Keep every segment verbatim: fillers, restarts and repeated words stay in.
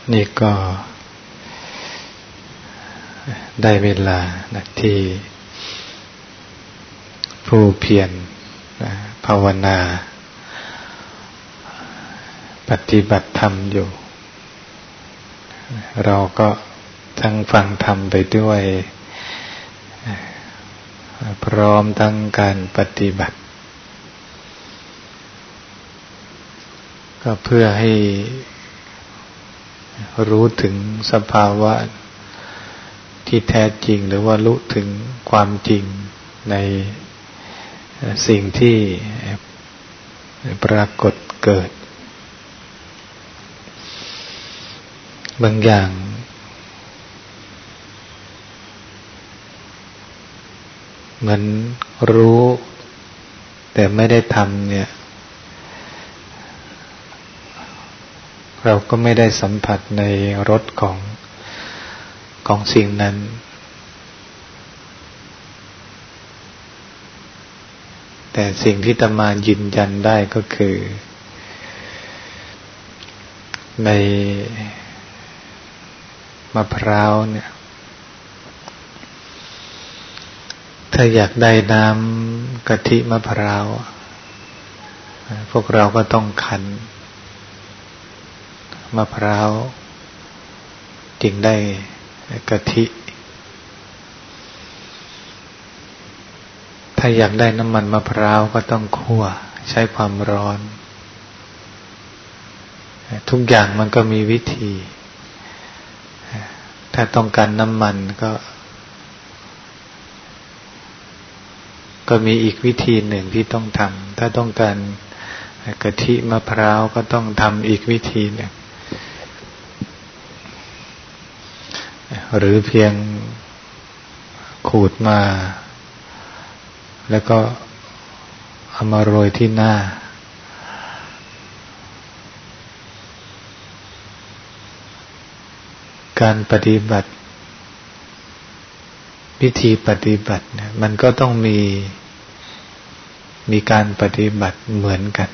นี่ก็ได้เวลานะที่ผู้เพียรนะภาวนาปฏิบัติธรรมอยู่เราก็ทั้งฟังธรรมไปด้วยพร้อมทั้งการปฏิบัติก็เพื่อให้รู้ถึงสภาวะที่แท้จริงหรือว่ารู้ถึงความจริงในสิ่งที่ปรากฏเกิดบางอย่างเหมือนรู้แต่ไม่ได้ทำเนี่ยเราก็ไม่ได้สัมผัสในรสของของสิ่งนั้นแต่สิ่งที่อาตมายืนยันได้ก็คือในมะพร้าวเนี่ยถ้าอยากได้น้ำกะทิมะพร้าวพวกเราก็ต้องคั้นมะพร้าวจึงได้กะทิถ้าอยากได้น้ำมันมะพร้าวก็ต้องคั่วใช้ความร้อนทุกอย่างมันก็มีวิธีถ้าต้องการน้ำมันก็ก็มีอีกวิธีหนึ่งที่ต้องทำถ้าต้องการกะทิมะพร้าวก็ต้องทำอีกวิธีหนึ่งหรือเพียงขูดมาแล้วก็เอามาโรยที่หน้าการปฏิบัติวิธีปฏิบัติเนี่ยมันก็ต้องมีมีการปฏิบัติเหมือนกัน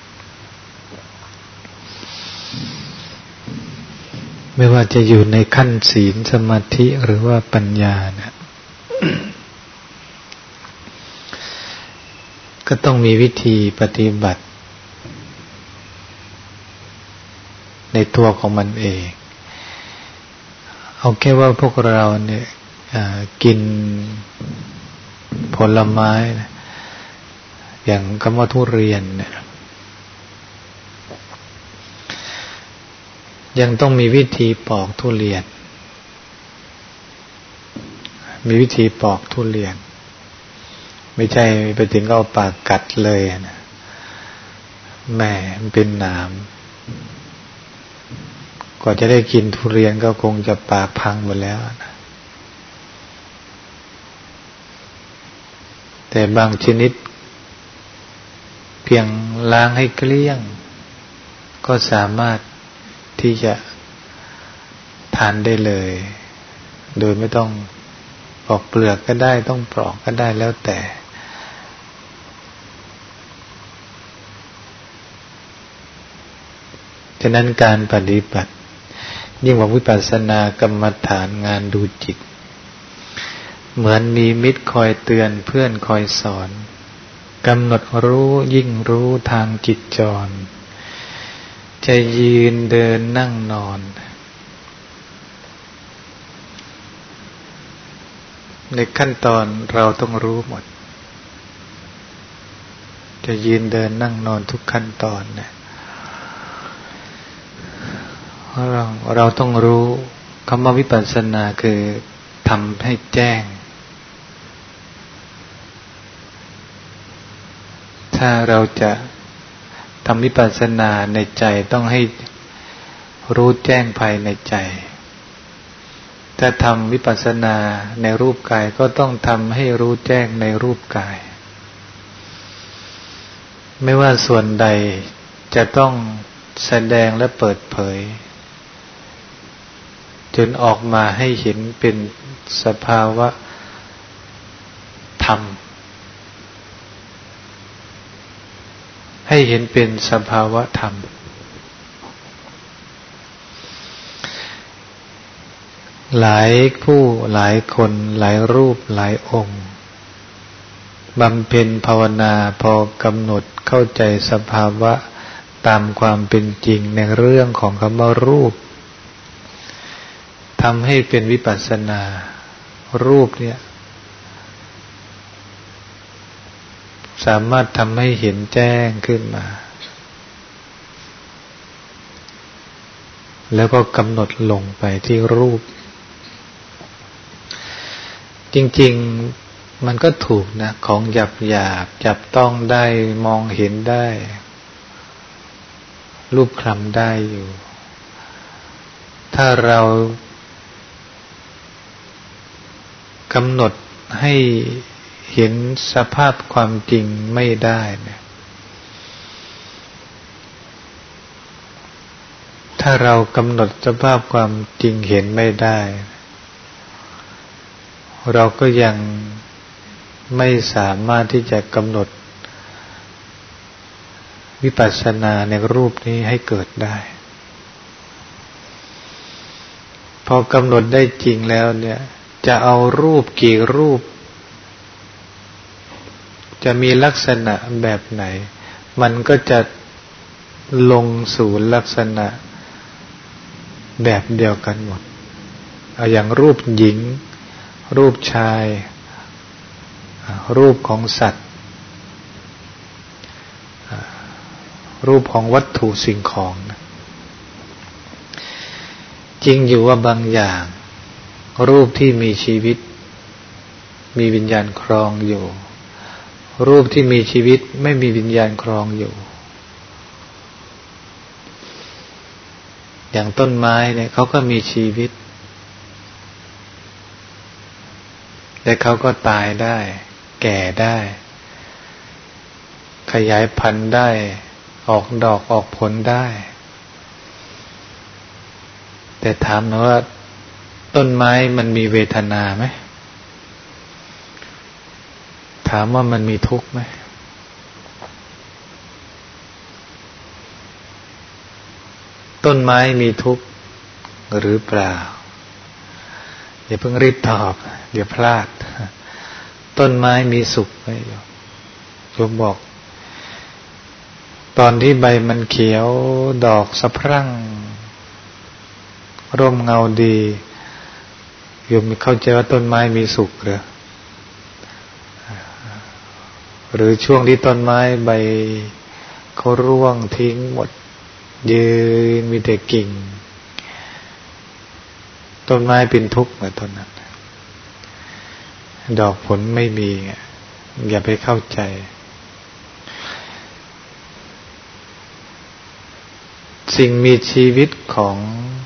ไม่ว่าจะอยู่ในขั้นศีลสมาธิหรือว่าปัญญานะ ก็ต้องมีวิธีปฏิบัติในตัวของมันเองเอาแค่ว่าพวกเราเนี่ยกินผลไม้นะอย่างคำว่าทุเรียนเนี่ยยังต้องมีวิธีปอกทุเรียนมีวิธีปอกทุเรียนไม่ใช่ไปถึงก็เอาปากกัดเลยนะแหม่มันเป็นหนามกว่าจะได้กินทุเรียนก็คงจะปากพังหมดแล้วนะแต่บางชนิดเพียงล้างให้เกลี้ยงก็สามารถที่จะทานได้เลยโดยไม่ต้องปอกเปลือกก็ได้ต้องปอกก็ได้แล้วแต่ฉะนั้นการปฏิบัติยิ่งกว่าวิปัสสนากรรมฐานงานดูจิตเหมือนมีมิตรคอยเตือนเพื่อนคอยสอนกำหนดรู้ยิ่งรู้ทางจิตจรจะยืนเดินนั่งนอนในขั้นตอนเราต้องรู้หมดจะยืนเดินนั่งนอนทุกขั้นตอนเนี่ยเราเราต้องรู้คำว่าวิปัสสนาคือทำให้แจ้งถ้าเราจะทำวิปัสสนาในใจต้องให้รู้แจ้งภายในใจถ้าทำวิปัสสนาในรูปกายก็ต้องทำให้รู้แจ้งในรูปกายไม่ว่าส่วนใดจะต้องแสดงและเปิดเผยจนออกมาให้เห็นเป็นสภาวะธรรมให้เห็นเป็นสภาวะธรรมหลายผู้หลายคนหลายรูปหลายองค์บำเพ็ญภาวนาพอกำหนดเข้าใจสภาวะตามความเป็นจริงในเรื่องของคำว่ารูปทำให้เป็นวิปัสสนารูปเนี่ยสามารถทำให้เห็นแจ้งขึ้นมาแล้วก็กำหนดลงไปที่รูปจริงๆมันก็ถูกนะของหยาบหยาบจับต้องได้มองเห็นได้รูปคลำได้อยู่ถ้าเรากำหนดให้เห็นสภาพความจริงไม่ได้เนี่ยถ้าเรากำหนดสภาพความจริงเห็นไม่ได้เราก็ยังไม่สามารถที่จะกำหนดวิปัสสนาในรูปนี้ให้เกิดได้พอกำหนดได้จริงแล้วเนี่ยจะเอารูปกี่รูปจะมีลักษณะแบบไหนมันก็จะลงสู่ลักษณะแบบเดียวกันหมดเอาอย่างรูปหญิงรูปชายรูปของสัตว์รูปของวัตถุสิ่งของนะจริงอยู่ว่าบางอย่างรูปที่มีชีวิตมีวิญญาณครองอยู่รูปที่มีชีวิตไม่มีวิญญาณครองอยู่อย่างต้นไม้เนี่ยเขาก็มีชีวิตแต่เขาก็ตายได้แก่ได้ขยายพันธุ์ได้ออกดอกออกผลได้แต่ถามนะว่าต้นไม้มันมีเวทนาไหมถามว่ามันมีทุกข์ไหมต้นไม้มีทุกข์หรือเปล่าอย่าเพิ่งรีบตอบเดี๋ยวพลาดต้นไม้มีสุขไหมโยมบอกตอนที่ใบมันเขียวดอกสะพรั่งร่มเงาดีโยมเข้าใจว่าต้นไม้มีสุขหรือหรือช่วงที่ต้นไม้ใบเขาร่วงทิ้งหมดยืนมีแต่กิ่งต้นไม้เป็นทุกข์เหมือนต้นนั้นดอกผลไม่มีอย่าไปเข้าใจสิ่งมีชีวิตของ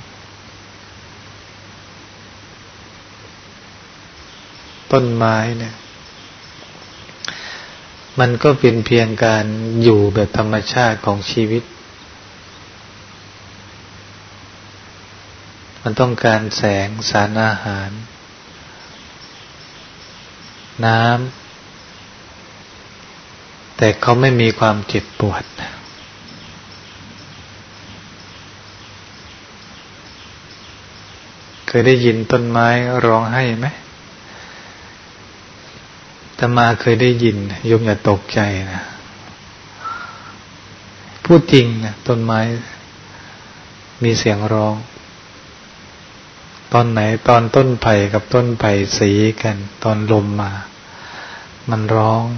ต้นไม้เนี่ยมันก็เป็นเพียงการอยู่แบบธรรมชาติของชีวิตมันต้องการแสงสารอาหารน้ำแต่เขาไม่มีความเจ็บปวดเคยได้ยินต้นไม้ร้องไห้ไหมอาตมาเคยได้ยินโยมอย่าตกใจนะพูดจริงนะต้นไม้มีเสียงร้องตอนไหนตอนต้นไผ่กับต้นไผ่สีกันตอนลมมามันร้อง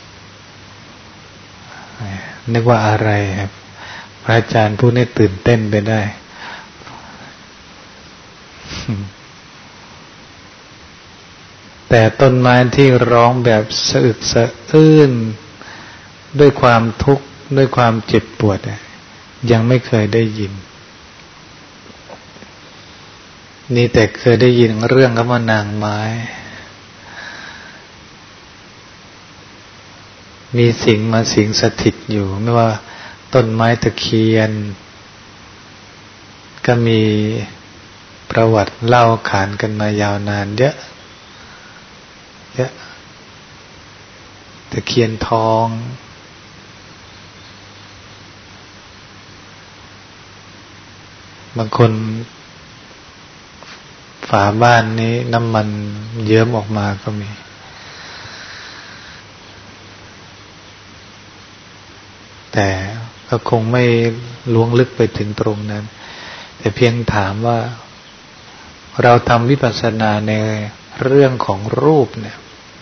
นึกว่าอะไรครับพระอาจารย์ผู้นี้ตื่นเต้นไปได้แต่ต้นไม้ที่ร้องแบบสะอึกสะอื้นด้วยความทุกข์ด้วยความเจ็บปวดยังไม่เคยได้ยินนี่แต่เคยได้ยินเรื่องคำว่านางไม้มีสิ่งมาสิงสถิตอยู่ไม่ว่าต้นไม้ตะเคียนก็มีประวัติเล่าขานกันมายาวนานเยอะเยอะตะเคียนทองบางคนฝาบ้านนี้น้ำมันเยิ้มออกมาก็มีแต่ก็คงไม่ล้วงลึกไปถึงตรงนั้นแต่เพียงถามว่าเราทำวิปัสสนาในเรื่องของรูปเนี่ย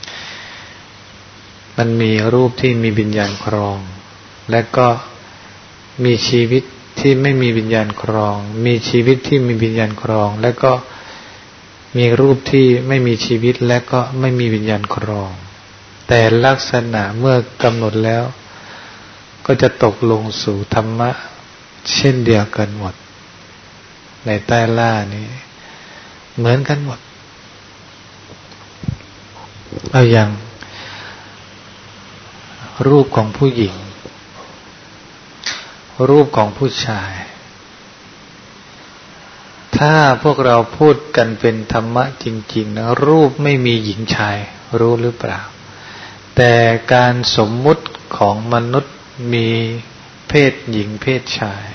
มันมีรูปที่มีวิญญาณครองและก็มีชีวิตที่ไม่มีวิญญาณครองมีชีวิตที่มีวิญญาณครองและก็มีรูปที่ไม่มีชีวิตและก็ไม่มีวิญญาณครองแต่ลักษณะเมื่อกำหนดแล้วก็จะตกลงสู่ธรรมะเช่นเดียวกันหมดในใต้ล่านี้เหมือนกันหมดเอาอย่างรูปของผู้หญิงรูปของผู้ชายถ้าพวกเราพูดกันเป็นธรรมะจริงๆนะรูปไม่มีหญิงชายรู้หรือเปล่าแต่การสมมุติของมนุษย์มีเพศหญิงเพศชาย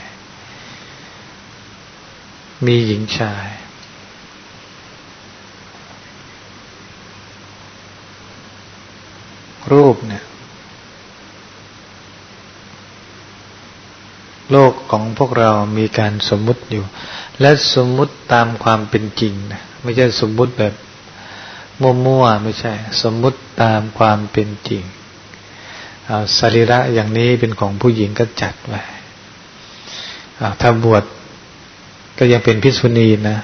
มีหญิงชายรูปเนี่ยโลกของพวกเรามีการสมมุติอยู่และสมมุติตามความเป็นจริงนะไม่ใช่สมมุติแบบมั่วๆไม่ใช่สมมุติตามความเป็นจริงเอาสรีระอย่างนี้เป็นของผู้หญิงก็จัดไว้ถ้าบวชก็ยังเป็นภิกษุณีนะ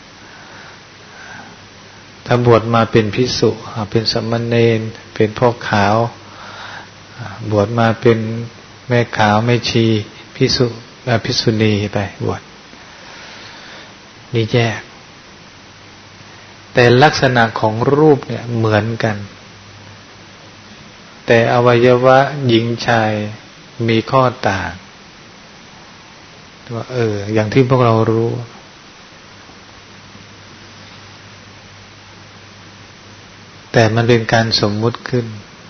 ถ้าบวชมาเป็นภิกษุเป็นสามเณรเป็นพ่อขาวบวชมาเป็นแม่ขาวแม่ชีภิกษุภิกษุณีไปบวชนี่แยกแต่ลักษณะของรูปเนี่ยเหมือนกันแต่อวัยวะหญิงชายมีข้อต่างว่าเอออย่างที่พวกเรารู้แต่มันเป็นการสมมุติขึ้น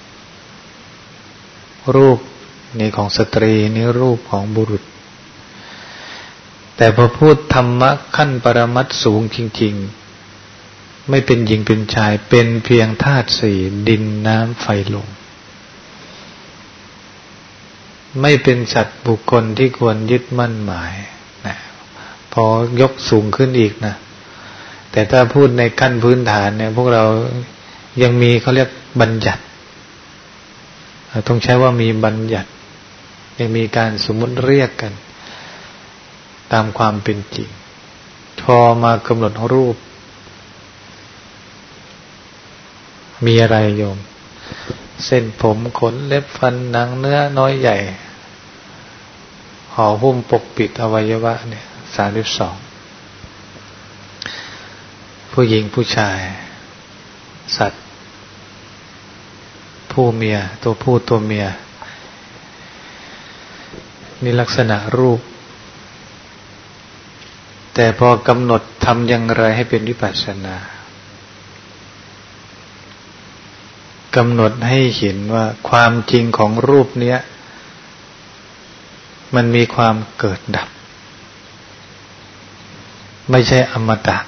รูปนี่ของสตรีนี่รูปของบุรุษแต่พอพูดธรรมะขั้นปรมัตถ์สูงจริงๆไม่เป็นหญิงเป็นชายเป็นเพียงธาตุสี่ดินน้ำไฟลมไม่เป็นสัตว์บุคคลที่ควรยึดมั่นหมายนะพอยกสูงขึ้นอีกนะแต่ถ้าพูดในขั้นพื้นฐานเนี่ยพวกเรายังมีเขาเรียกบัญญัติต้องใช้ว่ามีบัญญัติยังมีการสมมุติเรียกกันตามความเป็นจริงพอมากำหนดรูปมีอะไรโยมเส้นผมขนเล็บฟันหนังเนื้อน้อยใหญ่ห่อหุ้มปกปิดอวัยวะเนี่ยสามสิบสองผู้หญิงผู้ชายสัตว์ผู้เมียตัวผู้ตัวเมียนี่ลักษณะรูปแต่พอกำหนดทำอย่างไรให้เป็นวิปัสสนากำหนดให้เห็นว่าความจริงของรูปเนี้ยมันมีความเกิดดับไม่ใช่อมตะ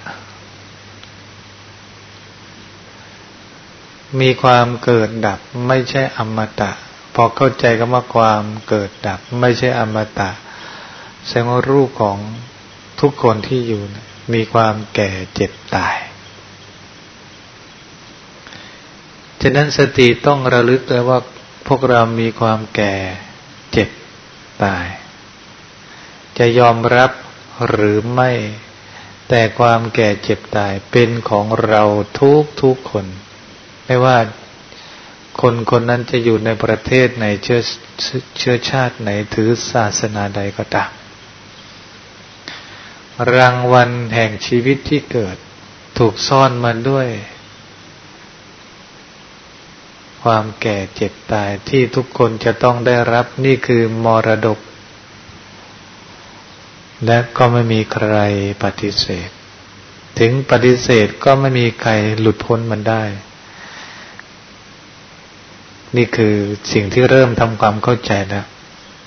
มีความเกิดดับไม่ใช่อมตะพอเข้าใจคำว่าความเกิดดับไม่ใช่อมตะแสดงว่ารูปของทุกคนที่อยู่มีความแก่เจ็บตายฉะนั้นสติต้องระลึกเลยว่าพวกเรามีความแก่เจ็บตายจะยอมรับหรือไม่แต่ความแก่เจ็บตายเป็นของเราทุกทุกคนไม่ว่าคนคนนั้นจะอยู่ในประเทศไหนเชื้อเชื้อชาติไหนถือศาสนาใดก็ตามรางวัลแห่งชีวิตที่เกิดถูกซ่อนมาด้วยความแก่เจ็บตายที่ทุกคนจะต้องได้รับนี่คือมรดกและก็ไม่มีใครปฏิเสธถึงปฏิเสธก็ไม่มีใครหลุดพ้นมันได้นี่คือสิ่งที่เริ่มทำความเข้าใจแล้ว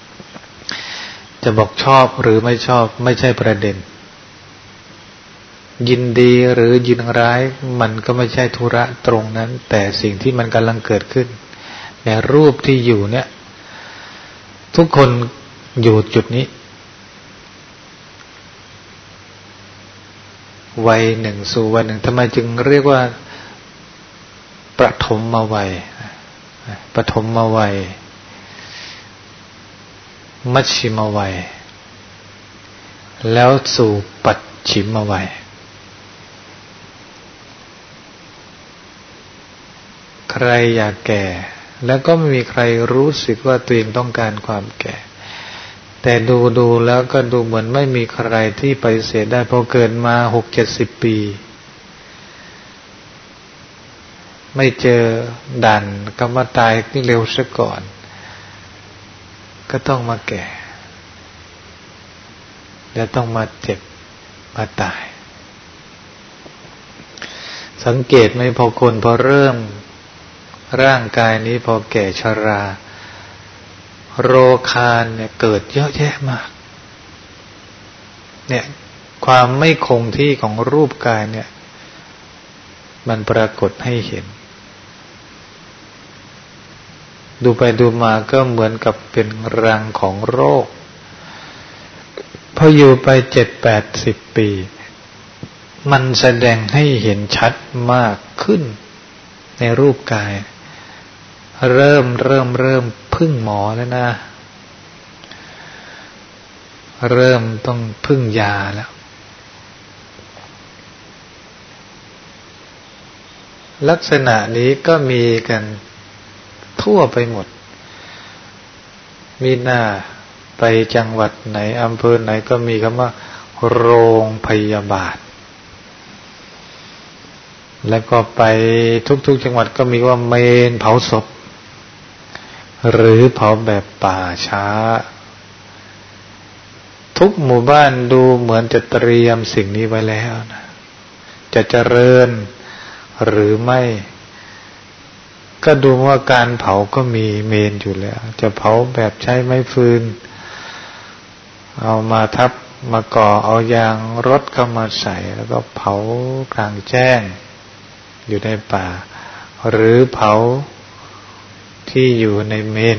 จะบอกชอบหรือไม่ชอบไม่ใช่ประเด็นยินดีหรือยินร้ายมันก็ไม่ใช่ธุระตรงนั้นแต่สิ่งที่มันกำลังเกิดขึ้นในรูปที่อยู่เนี่ยทุกคนอยู่จุดนี้วัยหนึ่งสู่วัยหนึ่งทำไมจึงเรียกว่าประถมวัยปฐมวัยมัชชิมวัยแล้วสู่ปัจฉิมวัยใครอยากแก่แล้วก็ไม่มีใครรู้สึกว่าตัวเองต้องการความแก่แต่ดูดูแล้วก็ดูเหมือนไม่มีใครที่ปฏิเสธได้พอเกิดมาหกเจ็ดสิบปีไม่เจอด่านกรรมตายที่เร็วซะก่อนก็ต้องมาแก่แล้วต้องมาเจ็บมาตายสังเกตไหมพอคนพอเริ่มร่างกายนี้พอแก่ชราโรคานเนี่ยเกิดเยอะแยะมากเนี่ยความไม่คงที่ของรูปกายเนี่ยมันปรากฏให้เห็นดูไปดูมาก็เหมือนกับเป็นรังของโรคพออยู่ไปเจ็ดแปดสิบปีมันแสดงให้เห็นชัดมากขึ้นในรูปกายเริ่มเริ่มเริ่มพึ่งหมอแล้วนะเริ่มต้องพึ่งยาแล้วลักษณะนี้ก็มีกันทั่วไปหมดมีหน้าไปจังหวัดไหนอำเภอไหนก็มีคำว่าโรงพยาบาลแล้วก็ไปทุกๆจังหวัดก็มีว่าเมนเผาศพหรือเผาแบบป่าช้าทุกหมู่บ้านดูเหมือนจะเตรียมสิ่งนี้ไว้แล้วนะจะเจริญหรือไม่ก็ดูว่าการเผาก็มีเมนอยู่แล้วจะเผาแบบใช้ไม้ฟืนเอามาทับมาก่อเอายางรถเข้ามาใส่แล้วก็เผากลางแจ้งอยู่ในป่าหรือเผาที่อยู่ในเมน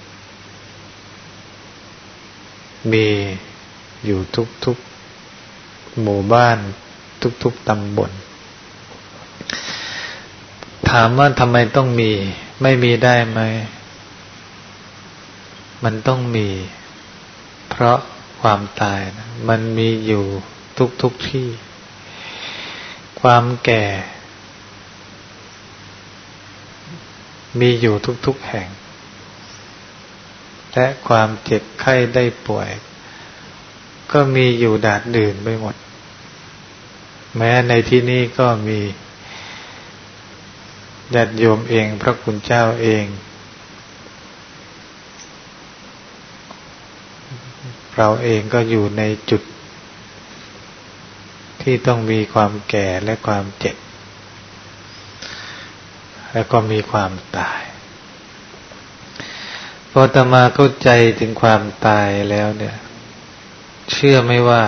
มีอยู่ทุกๆหมู่บ้านทุกๆตำบลถามว่าทำไมต้องมีไม่มีได้ไหมมันต้องมีเพราะความตายนะมันมีอยู่ทุกๆที่ความแก่มีอยู่ทุกๆแห่งและความเจ็บไข้ได้ป่วยก็มีอยู่ดาดดื่นไปหมดแม้ในที่นี้ก็มีญาติโยมเองพระคุณเจ้าเองเราเองก็อยู่ในจุดที่ต้องมีความแก่และความเจ็บแล้วก็มีความตายพออาตมาเข้าใจถึงความตายแล้วเนี่ยเชื่อไหมว่า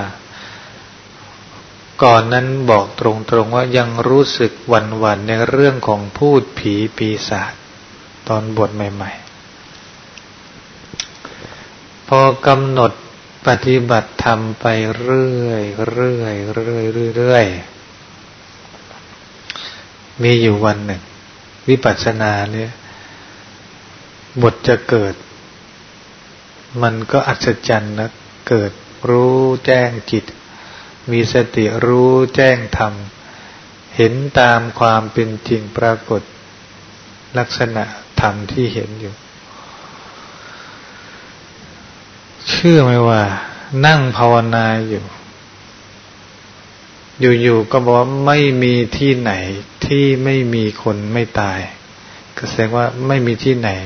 ก่อนนั้นบอกตรงๆว่ายังรู้สึกหวั่นๆในเรื่องของพูดผีปีศาจตอนบวชใหม่ๆพอกำหนดปฏิบัติธรรมไปเรื่อยๆเรื่อยๆเรื่อยๆมีอยู่วันหนึ่งวิปัสสนาเนี่ยบทจะเกิดมันก็อัศจรรย์นะเกิดรู้แจ้งจิตมีสติรู้แจ้งธรรมเห็นตามความเป็นจริงปรากฏลักษณะธรรมที่เห็นอยู่เชื่อไหมว่านั่งภาวนาอยู่อยู่ๆก็บอกว่าไม่มีที่ไหนที่ไม่มีคนไม่ตายก็แสดงว่าไม่มีที่ไหน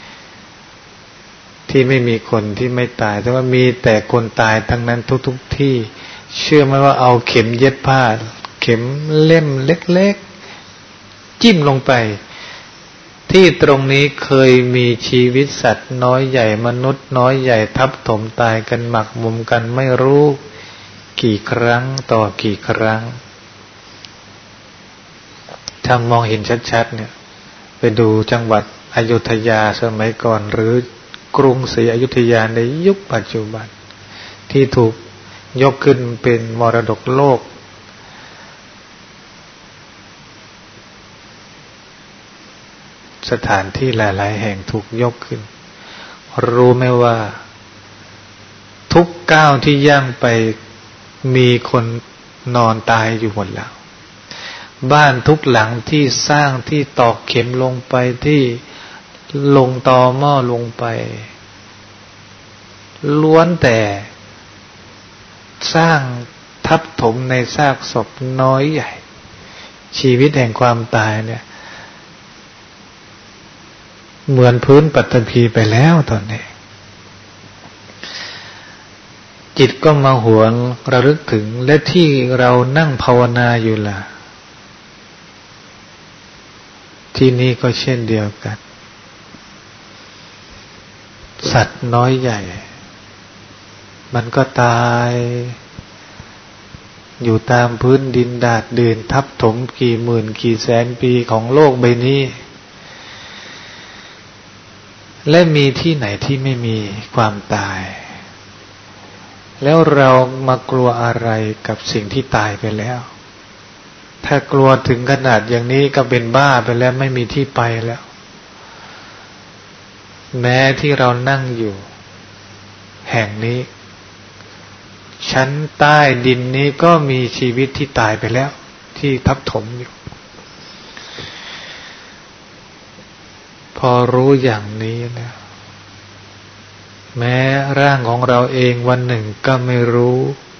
ที่ไม่มีคนที่ไม่ตายแต่ว่ามีแต่คนตายทั้งนั้นทุกๆที่เชื่อไหมว่าเอาเข็มเย็บผ้าเข็มเล่มเล็กๆจิ้มลงไปที่ตรงนี้เคยมีชีวิตสัตว์น้อยใหญ่มนุษย์น้อยใหญ่ทับถมตายกันหมักหมมกันไม่รู้กี่ครั้งต่อกี่ครั้งถ้ามองเห็นชัดๆเนี่ยไปดูจังหวัดอยุธยาสมัยก่อนหรือกรุงศรีอยุธยาในยุคปัจจุบันที่ถูกยกขึ้นเป็นมรดกโลกสถานที่หลายๆแห่งถูกยกขึ้นรู้ไหมว่าทุกก้าวที่ย่างไปมีคนนอนตายอยู่หมดแล้วบ้านทุกหลังที่สร้างที่ตอกเข็มลงไปที่ลงตอหม้อลงไปล้วนแต่สร้างทับถมในซากศพน้อยใหญ่ชีวิตแห่งความตายเนี่ยเหมือนพื้นปฐพีไปแล้วตอนนี้จิตก็มาหวนระลึกถึงและที่เรานั่งภาวนาอยู่ล่ะที่นี่ก็เช่นเดียวกันสัตว์น้อยใหญ่มันก็ตายอยู่ตามพื้นดินดาดดื่นทับถมกี่หมื่นกี่แสนปีของโลกใบนี้และมีที่ไหนที่ไม่มีความตายแล้วเรามากลัวอะไรกับสิ่งที่ตายไปแล้วถ้ากลัวถึงขนาดอย่างนี้ก็เป็นบ้าไปแล้วไม่มีที่ไปแล้วแม้ที่เรานั่งอยู่แห่งนี้ชั้นใต้ดินนี้ก็มีชีวิตที่ตายไปแล้วที่ทับถมอยู่พอรู้อย่างนี้นะแม้ร่างของเราเองวันหนึ่งก็ไม่รู้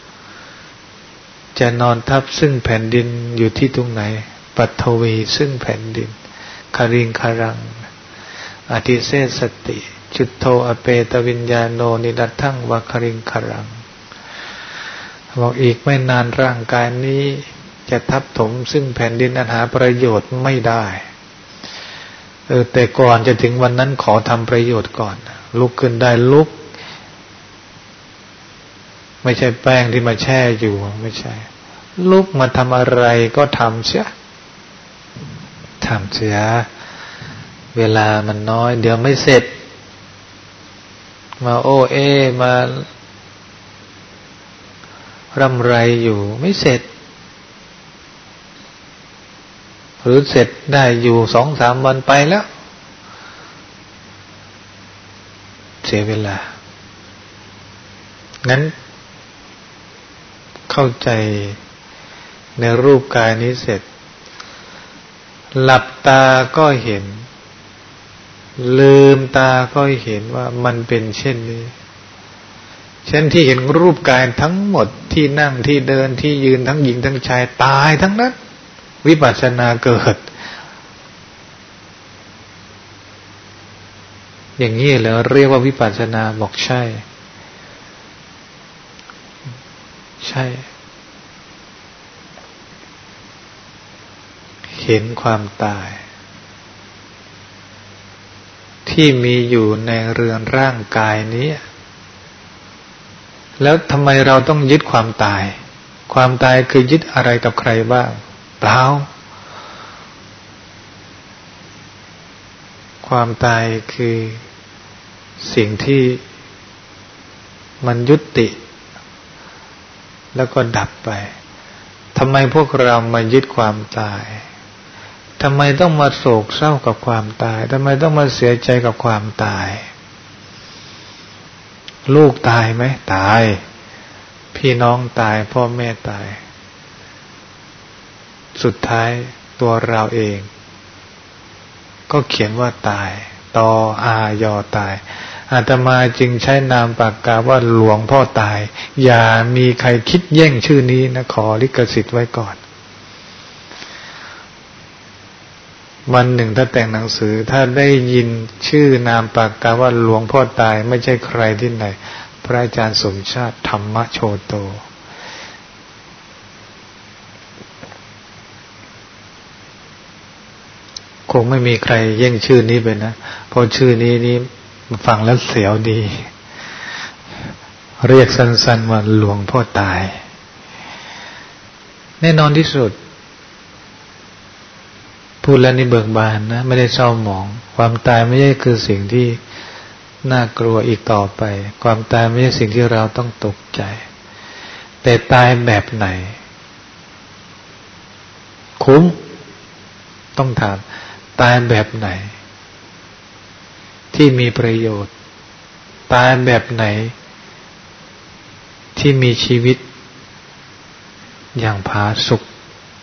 จะนอนทับซึ่งแผ่นดินอยู่ที่ตรงไหนปัทวีซึ่งแผ่นดินคาริงคารังอธิเสสสติจุตโธอเปตวิญญาโนนิรัตถังวะคาริงคารังบอกอีกไม่นานร่างกายนี้จะทับถมซึ่งแผ่นดินอันหาประโยชน์ไม่ได้เออแต่ก่อนจะถึงวันนั้นขอทำประโยชน์ก่อนลุกขึ้นได้ลุกไม่ใช่แป้งที่มาแช่อยู่ไม่ใช่ลุกมาทำอะไรก็ทำเสียทำเสียเวลามันน้อยเดี๋ยวไม่เสร็จมาโอ้เอมาร่ำไรอยู่ไม่เสร็จหรือเสร็จได้อยู่สองสามวันไปแล้วเสียเวลางั้นเข้าใจในรูปกายนี้เสร็จหลับตาก็เห็นลืมตาก็เห็นว่ามันเป็นเช่นนี้เช่นที่เห็นรูปกายทั้งหมดที่นั่งที่เดินที่ยืนทั้งหญิงทั้งชายตายทั้งนั้นวิปัสสนาเกิดอย่างนี้แล้วเรียกว่าวิปัสสนาบอกใช่ใช่เห็นความตายที่มีอยู่ในเรือนร่างกายนี้แล้วทำไมเราต้องยึดความตายความตายคือยึดอะไรกับใครบ้างเปล่าความตายคือสิ่งที่มันยุติแล้วก็ดับไปทำไมพวกเรามายึดความตายทำไมต้องมาโศกเศร้ากับความตายทำไมต้องมาเสียใจกับความตายลูกตายไหมตายพี่น้องตายพ่อแม่ตายสุดท้ายตัวเราเองก็เขียนว่าตายตออายอตายอาตมาจึงใช้นามปากกาว่าหลวงพ่อตายอย่ามีใครคิดแย่งชื่อนี้นะขอลิขสิทธิ์ไว้ก่อนวันหนึ่งถ้าแต่งหนังสือถ้าได้ยินชื่อนามปากกาว่าหลวงพ่อตายไม่ใช่ใครที่ไหนพระอาจารย์สมชาติธรรมโชโตคงไม่มีใครแย่งชื่อนี้ไปนะเพราะชื่อนี้นี้ฟังแล้วเสียวดีเรียกสั้นๆว่าหลวงพ่อตายแน่นอนที่สุดพูดแล้วนี่เบิกบานนะไม่ได้เศร้าหมองความตายไม่ใช่คือสิ่งที่น่ากลัวอีกต่อไปความตายไม่ใช่สิ่งที่เราต้องตกใจแต่ตายแบบไหนคุ้มต้องถามตายแบบไหนที่มีประโยชน์ตายแบบไหนที่มีชีวิตอย่างผาสุก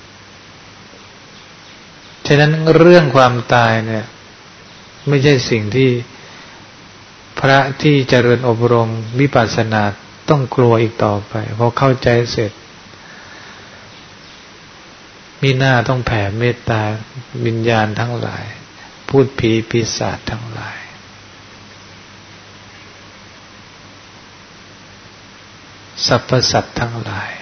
ฉะนั้นเรื่องความตายเนี่ยไม่ใช่สิ่งที่พระที่เจริญอบรมวิปัสสนาต้องกลัวอีกต่อไปพอเข้าใจเสร็จมีหน้าต้องแผ่เมตตาวิญญาณทั้งหลายพูดผีปีศาจทั้งหลายสรรพสัตว์ทั้งหลาย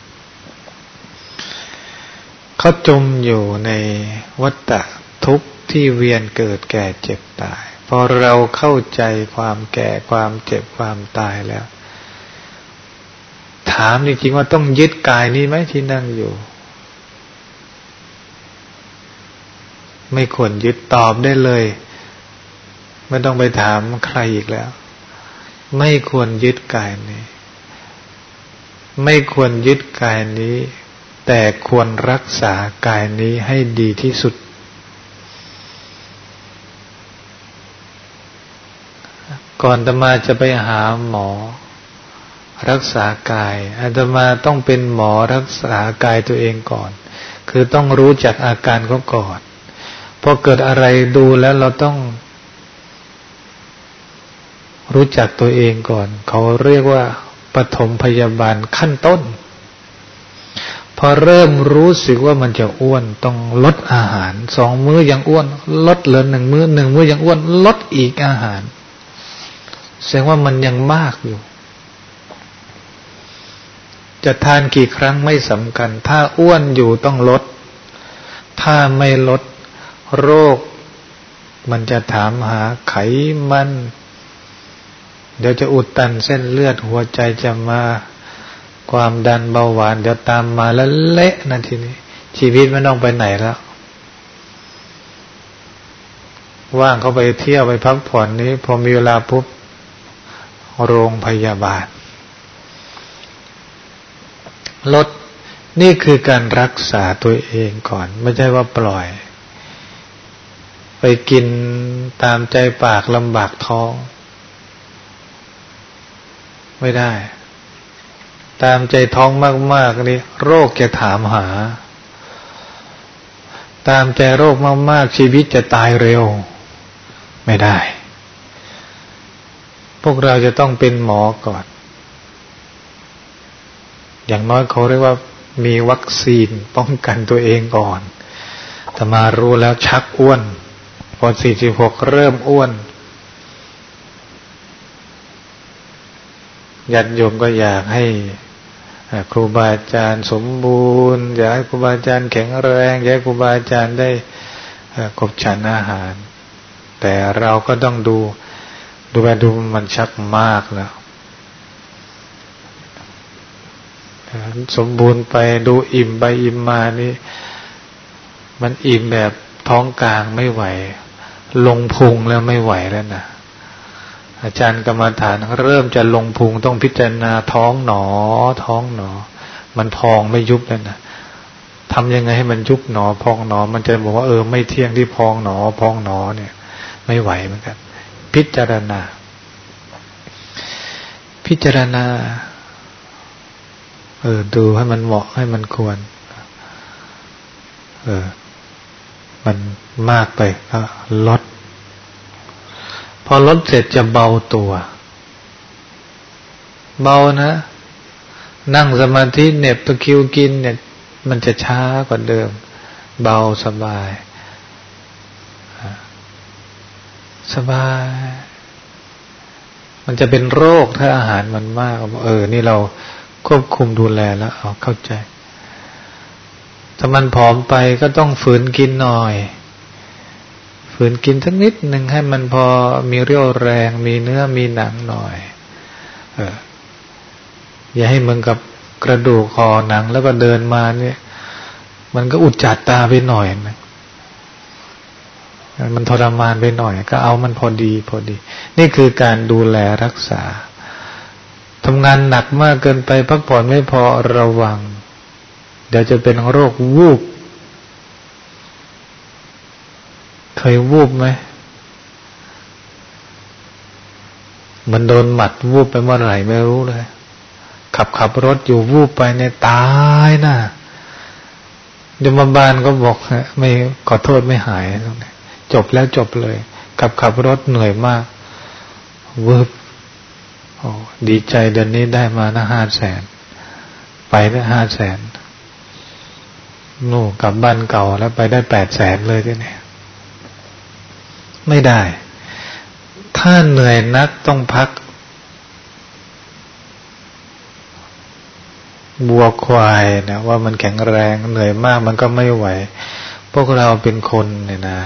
เขาจมอยู่ในวัฏทุกข์ที่เวียนเกิดแก่เจ็บตายพอเราเข้าใจความแก่ความเจ็บความตายแล้วถามจริงๆว่าต้องยึดกายนี้ไหมที่นั่งอยู่ไม่ควรยึดตอบได้เลยไม่ต้องไปถามใครอีกแล้วไม่ควรยึดกายนี้ไม่ควรยึดกายนี้แต่ควรรักษากายนี้ให้ดีที่สุดก่อนอาตมาจะไปหาหมอรักษากายอาตมาต้องเป็นหมอรักษากายตัวเองก่อนคือต้องรู้จักอาการเขาก่อนพอเกิดอะไรดูแล้วเราต้องรู้จักตัวเองก่อนเขาเรียกว่าปฐมพยาบาลขั้นต้นพอเริ่มรู้สึกว่ามันจะอ้วนต้องลดอาหารสองมื้อยังอ้วนลดเหลือหนึ่งมื้อหนึ่งมื้อยังอ้วนลดอีกอาหารแสดงว่ามันยังมากอยู่จะทานกี่ครั้งไม่สำคัญถ้าอ้วนอยู่ต้องลดถ้าไม่ลดโรคมันจะถามหาไขมันเดี๋ยวจะอุดตันเส้นเลือดหัวใจจะมาความดันเบาหวานเดี๋ยวตามมาแล้วเละนั่นทีนี้ชีวิตไม่ต้องไปไหนแล้วว่างเขาไปเที่ยวไปพักผ่อนนี้พอมีเวลาปุ๊บโรงพยาบาลลดนี่คือการรักษาตัวเองก่อนไม่ใช่ว่าปล่อยไปกินตามใจปากลำบากท้องไม่ได้ตามใจท้องมากๆนี่โรคจะถามหาตามใจโรคมากๆชีวิตจะตายเร็วไม่ได้พวกเราจะต้องเป็นหมอก่อนอย่างน้อยเขาเรียกว่ามีวัคซีนป้องกันตัวเองก่อนแต่มารู้แล้วชักอ้วนพอสี่สิบหกเริ่มอ้วนญาติโยมก็อยากให้ครูบาอาจารย์สมบูรณ์อยากให้ครูบาอาจารย์แข็งแรงอยากให้ครูบาอาจารย์ได้ครบฉันอาหารแต่เราก็ต้องดูดูไปดูมันชักมากแล้วสมบูรณ์ไปดูอิ่มไปอิ่มมานี่มันอิ่มแบบท้องกลางไม่ไหวลงพุงแล้วไม่ไหวแล้วนะอาจารย์กรรมฐานเริ่มจะลงพุงต้องพิจารณาท้องหนอท้องหนอมันพองไม่ยุบแล้วนะทำยังไงให้มันยุบหนอพองหนอมันจะบอกว่าเออไม่เที่ยงที่พองหนอพองหนอเนี่ยไม่ไหวเหมือนกันพิจารณาพิจารณาเออดูให้มันเหมาะให้มันควรเออมันมากไปก็ลดพอลดเสร็จจะเบาตัวเบานะนั่งสมาธิเหน็บตะคริวกินเนี่ยมันจะช้ากว่าเดิมเบาสบายสบายมันจะเป็นโรคถ้าอาหารมันมากเออนี่เราควบคุมดูแลแล้วเอาเข้าใจถ้ามันผอมไปก็ต้องฝืนกินหน่อยฝืนกินสักนิดหนึ่งให้มันพอมีเรี่ยวแรงมีเนื้อมีหนังหน่อยเอออย่าให้มึงกับกระดูกคอหนังแล้วก็เดินมาเนี่ยมันก็อุจจาตาไปหน่อยนะมันทรมานไปหน่อยก็เอามันพอดีพอดีนี่คือการดูแลรักษาทำงานหนักมากเกินไปพักผ่อนไม่พอระวังเดี๋ยวจะเป็นโรควูบเคยวูบไหมมันโดนหมัดวูบไปเมื่อไหร่ไม่รู้เลยขับขับรถอยู่วูบไปเนี่ยตายนะยมบาลก็บอกไม่ขอโทษไม่หายจบแล้วจบเลยขับขับรถเหนื่อยมากวืบโอ้ดีใจเดือนนี้ได้มานะห้าแสนไปได้ห้าแสนนู่นกลับบ้านเก่าแล้วไปได้แปดแสนเลยทีนี้ไม่ได้ถ้าเหนื่อยนักต้องพักบัวควายนะว่ามันแข็งแรงเหนื่อยมากมันก็ไม่ไหวพวกเราเป็นคนเนี่ยนะ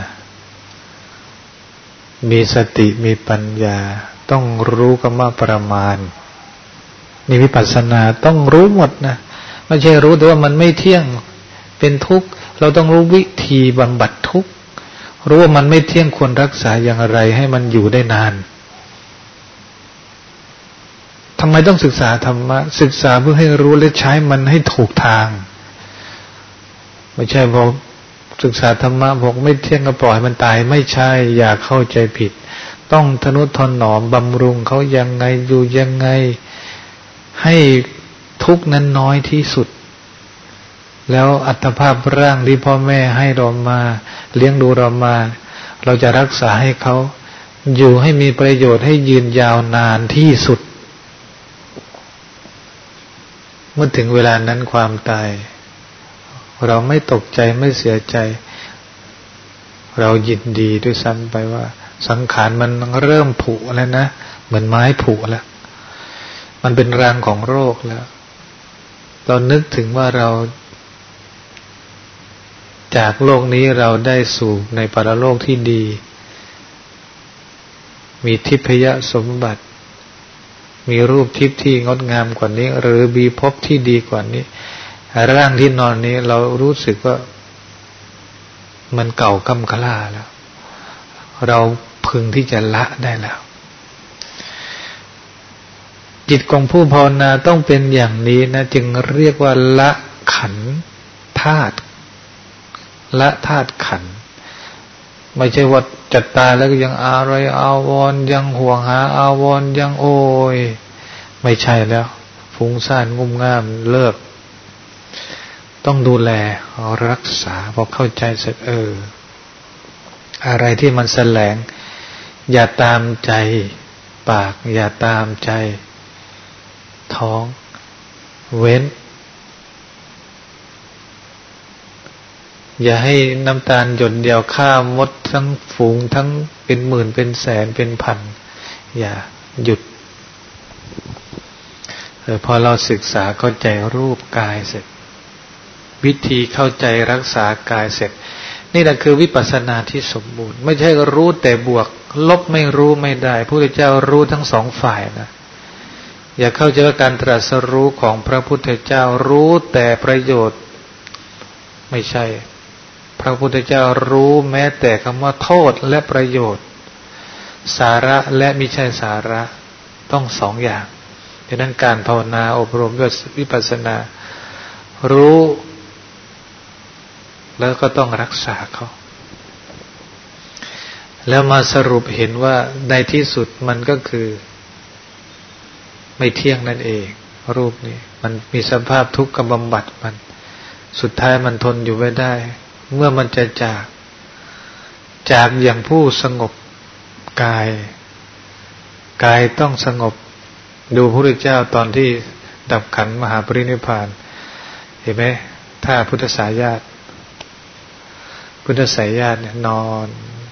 มีสติมีปัญญาต้องรู้คำว่าประมาณมีวิปัสสนาต้องรู้หมดนะไม่ใช่รู้แต่ว่ามันไม่เที่ยงเป็นทุกข์เราต้องรู้วิธีบำบัดทุกข์รู้ว่ามันไม่เที่ยงควรรักษาอย่างไรให้มันอยู่ได้นานทำไมต้องศึกษาธรรมะศึกษาเพื่อให้รู้และใช้มันให้ถูกทางไม่ใช่พอศึกษาธรรมะบอกไม่เที่ยงก็ปล่อยมันตายไม่ใช่อย่าเข้าใจผิดต้องทนุถนอมบำรุงเขายังไงอยู่ยังไงให้ทุกข์นั้นน้อยที่สุดแล้วอัตภาพร่างที่พ่อแม่ให้เรามาเลี้ยงดูเรามาเราจะรักษาให้เขาอยู่ให้มีประโยชน์ให้ยืนยาวนานที่สุดเมื่อถึงเวลานั้นความตายเราไม่ตกใจไม่เสียใจเรายินดีด้วยซ้ำไปว่าสังขารมันเริ่มผุแล้วนะเหมือนไม้ผุแล้วมันเป็นรังของโรคแล้วเรานึกถึงว่าเราจากโลกนี้เราได้สู่ในปรโลกที่ดีมีทิพยสมบัติมีรูปทิพย์ที่งดงามกว่านี้หรือมีภพที่ดีกว่านี้ร่างที่นอนนี้เรารู้สึกว่ามันเก่ากำกล้าแล้วเราพึงที่จะละได้แล้วจิตของผู้ภาวนาต้องเป็นอย่างนี้นะจึงเรียกว่าละขันธ์ธาตุละธาตุขันธ์ไม่ใช่ว่าจัดตายแล้วก็ยังอะไรอาวรณ์ยังห่วงหาอาวรณ์ยังโอยไม่ใช่แล้วฟุ้งซ่านงุ่มง่ามเลิกต้องดูแลรักษาพอเข้าใจเสร็จเอออะไรที่มันแสลงอย่าตามใจปากอย่าตามใจท้องเว้นอย่าให้น้ำตาลหยดเดียวฆ่ามดทั้งฝูงทั้งเป็นหมื่นเป็นแสนเป็นพันอย่าหยุดเออพอเราศึกษาเข้าใจรูปกายเสร็จวิธีเข้าใจรักษากายเสร็จนี่แหละคือวิปัสสนาที่สมบูรณ์ไม่ใช่รู้แต่บวกลบไม่รู้ไม่ได้พระพุทธเจ้ารู้ทั้งสองฝ่ายนะอย่าเข้าใจว่าการตรัสรู้ของพระพุทธเจ้ารู้แต่ประโยชน์ไม่ใช่พระพุทธเจ้ารู้แม้แต่คำว่าโทษและประโยชน์สาระและมิใช่สาระต้องสองอย่างดังนั้นการภาวนาอบรมด้วยวิปัสสนารู้แล้วก็ต้องรักษาเขาแล้วมาสรุปเห็นว่าในที่สุดมันก็คือไม่เที่ยงนั่นเองรูปนี้มันมีสภาพทุกข์กับบำบัดมันสุดท้ายมันทนอยู่ไม่ได้เมื่อมันจะจากจากอย่างผู้สงบกายกายต้องสงบดูพระพุทธเจ้าตอนที่ดับขันธ์มหาปรินิพพานเห็นไหมถ้าพุทธสายาตพุทธสายญาติเนี่ยนอน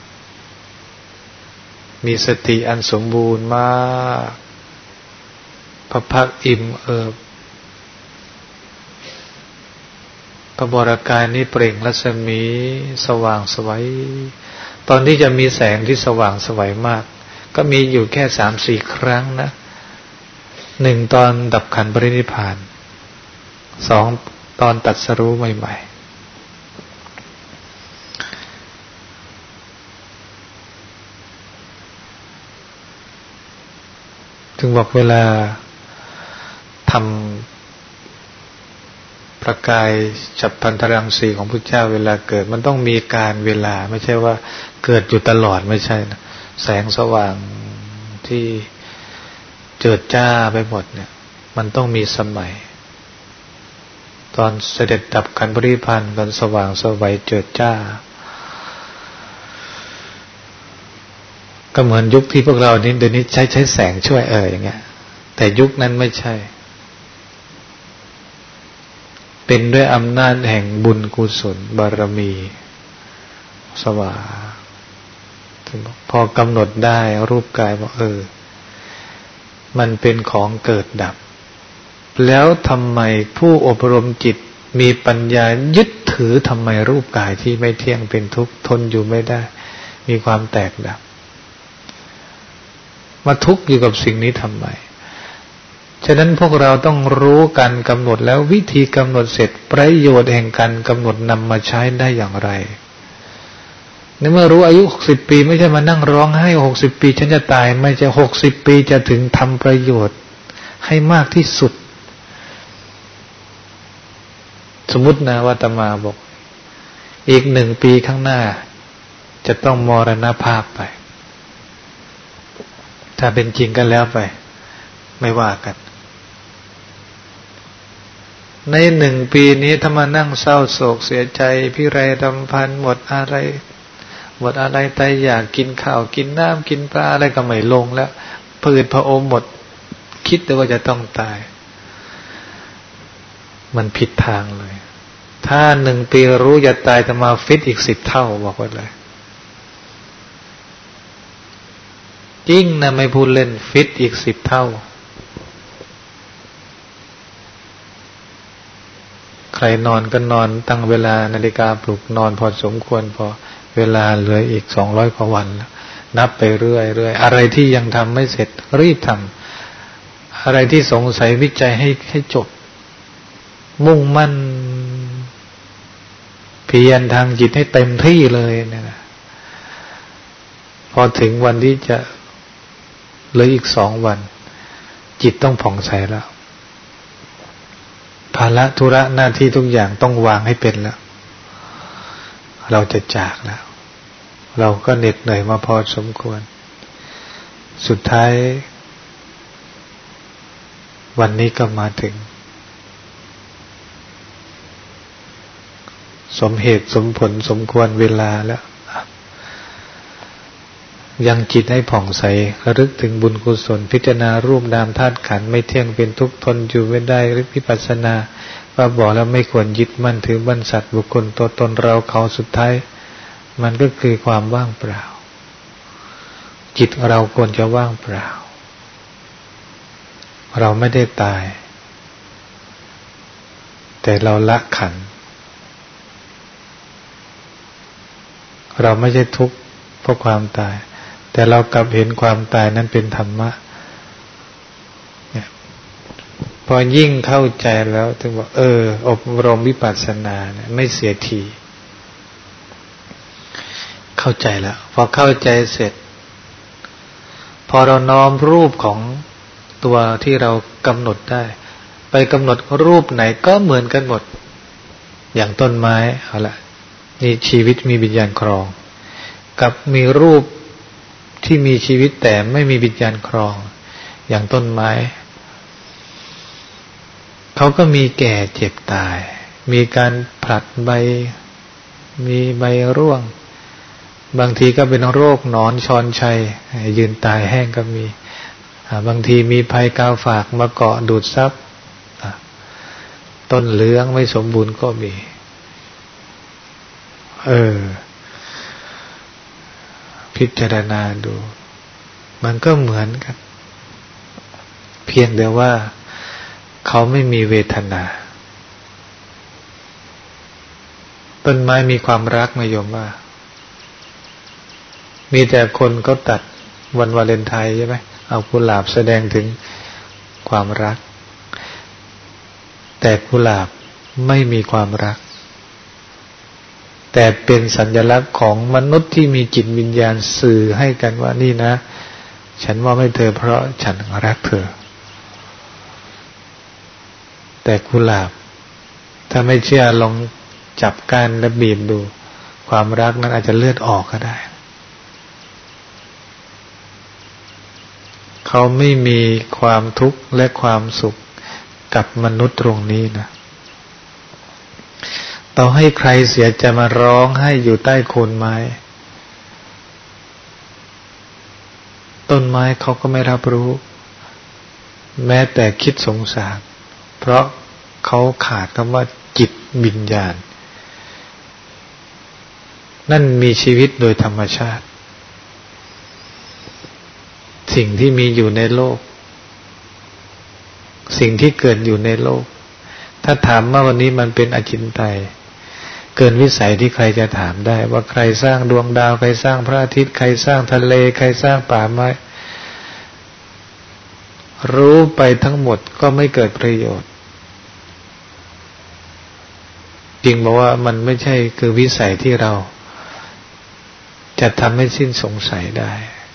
มีสติอันสมบูรณ์มากพระพักอิ่มเอิบพระบรากายนี้เปล่งรัศมีสว่างไสวตอนที่จะมีแสงที่สว่างไสวมากก็มีอยู่แค่สามสี่ครั้งนะหนึ่งตอนดับขันธ์ปรินิพพานสองตอนตรัสรู้ใหม่ๆถึงบอกเวลาทำประกายฉัพพันธรังสีของพระเจ้าเวลาเกิดมันต้องมีการเวลาไม่ใช่ว่าเกิดอยู่ตลอดไม่ใช่นะแสงสว่างที่เจิดจ้าไปหมดเนี่ยมันต้องมีสมัยตอนเสด็จดับขันธ์ปรินิพพานตอนสว่างสวัยเจิดจ้าก็เหมือนยุคที่พวกเรานี้เดี๋ยวนี้ใช้ใช้แสงช่วยเอออย่างเงี้ยแต่ยุคนั้นไม่ใช่เป็นด้วยอำนาจแห่งบุญกุศลบารมีสว่างพอกำหนดได้รูปกายบอกเออมันเป็นของเกิดดับแล้วทำไมผู้อบรมจิตมีปัญญายึดถือทำไมรูปกายที่ไม่เที่ยงเป็นทุกข์ทนอยู่ไม่ได้มีความแตกดับมาทุกข์อยู่กับสิ่งนี้ทำไมฉะนั้นพวกเราต้องรู้การกำหนดแล้ววิธีกำหนดเสร็จประโยชน์แห่งการกำหนดนำมาใช้ได้อย่างไรในเมื่อรู้อายุหกสิบปีไม่ใช่มานั่งร้องไห้หกสิบปีฉันจะตายไม่ใช่หกสิบปีจะถึงทำประโยชน์ให้มากที่สุดสมมุตินะว่าอาตมาบอกอีกหนึ่งปีข้างหน้าจะต้องมรณภาพไปถ้าเป็นจริงกันแล้วไปไม่ว่ากันในหนึ่งปีนี้ถ้ามานั่งเศร้าโศกเสียใจพิไรรำพันหมดอะไรหมดอะไรตายอยากกินข้าวกินน้ำกินปลาอะไรก็ไม่ลงแล้วผืดพระอมหมดคิดแต่ว่าจะต้องตายมันผิดทางเลยถ้าหนึ่งปีรู้จะตายจะมาฟิตอีกสิบเท่าบอกว่าเลยจริงนะไม่พูดเล่นฟิตอีกสิบเท่าใครนอนก็นอนตั้งเวลานาฬิกาปลุกนอนพอสมควรพอเวลาเหลืออีกสองร้อยกว่าวันแล้วนับไปเรื่อยๆอะไรที่ยังทำไม่เสร็จรีบทำอะไรที่สงสัยวิจัยให้ให้จบมุ่งมั่นเพียรทางจิตให้เต็มที่เลยเนี่ยนะพอถึงวันที่จะเหลืออีกสองวันจิตต้องผ่องใสแล้วภาระธุระหน้าที่ทุกอย่างต้องวางให้เป็นแล้วเราจะจากแล้วเราก็เหน็ดเหนื่อยมาพอสมควรสุดท้ายวันนี้ก็มาถึงสมเหตุสมผลสมควรเวลาแล้วยังจิตให้ผ่องใสระลึกถึงบุญกุศลพิจารณารูปนามธาตุขันธ์ไม่เที่ยงเป็นทุกข์ทนอยู่ไม่ได้หรือวิปัสสนาว่าบอกแล้วไม่ควรยึดมั่นถือมั่นสัตว์บุคคลตัวตนเราเขาสุดท้ายมันก็คือความว่างเปล่าจิตเราควรจะว่างเปล่าเราไม่ได้ตายแต่เราละขันธ์เราไม่ใช่ทุกข์เพราะความตายแต่เรากลับเห็นความตายนั้นเป็นธรรมะเนี่ยพอยิ่งเข้าใจแล้วถึงว่าเอออบรมวิปัสสนาเนี่ยไม่เสียทีเข้าใจแล้วพอเข้าใจเสร็จพอเราน้อมรูปของตัวที่เรากำหนดได้ไปกำหนดรูปไหนก็เหมือนกันหมดอย่างต้นไม้เอาละนี่ชีวิตมีวิญญาณครองกับมีรูปที่มีชีวิตแต่ไม่มีวิญญาณครองอย่างต้นไม้เขาก็มีแก่เจ็บตายมีการผลัดใบมีใบร่วงบางทีก็เป็นโรคหนอนชอนชัยยืนตายแห้งก็มีบางทีมีภัยกาฝากมาเกาะดูดซับต้นเหลืองไม่สมบูรณ์ก็มีเออพิจารณาดูมันก็เหมือนกันเพียงแต่ว่าเขาไม่มีเวทนาต้นไม้มีความรักไหมโยมว่ามีแต่คนก็ตัดวันวาเลนไทน์ใช่ไหมเอากุหลาบแสดงถึงความรักแต่กุหลาบไม่มีความรักแต่เป็นสัญลักษณ์ของมนุษย์ที่มีจิตวิญญาณสื่อให้กันว่านี่นะฉันมอบให้เธอเพราะฉันรักเธอแต่กุหลาบถ้าไม่เชื่อลองจับก้านและบีบดูความรักนั้นอาจจะเลือดออกก็ได้เขาไม่มีความทุกข์และความสุขกับมนุษย์ตรงนี้นะต่อให้ใครเสียจะมาร้องให้อยู่ใต้โคนไม้ต้นไม้เขาก็ไม่รับรู้แม้แต่คิดสงสารเพราะเขาขาดคำว่าจิตวิญญาณนั่นมีชีวิตโดยธรรมชาติสิ่งที่มีอยู่ในโลกสิ่งที่เกิดอยู่ในโลกถ้าถามว่าวันนี้มันเป็นอจินไตยเกินวิสัยที่ใครจะถามได้ว่าใครสร้างดวงดาวใครสร้างพระอาทิตย์ใครสร้างทะเลใครสร้างป่าไม้รู้ไปทั้งหมดก็ไม่เกิดประโยชน์จริงบอกว่ามันไม่ใช่คือวิสัยที่เราจะทำให้สิ้นสงสัยได้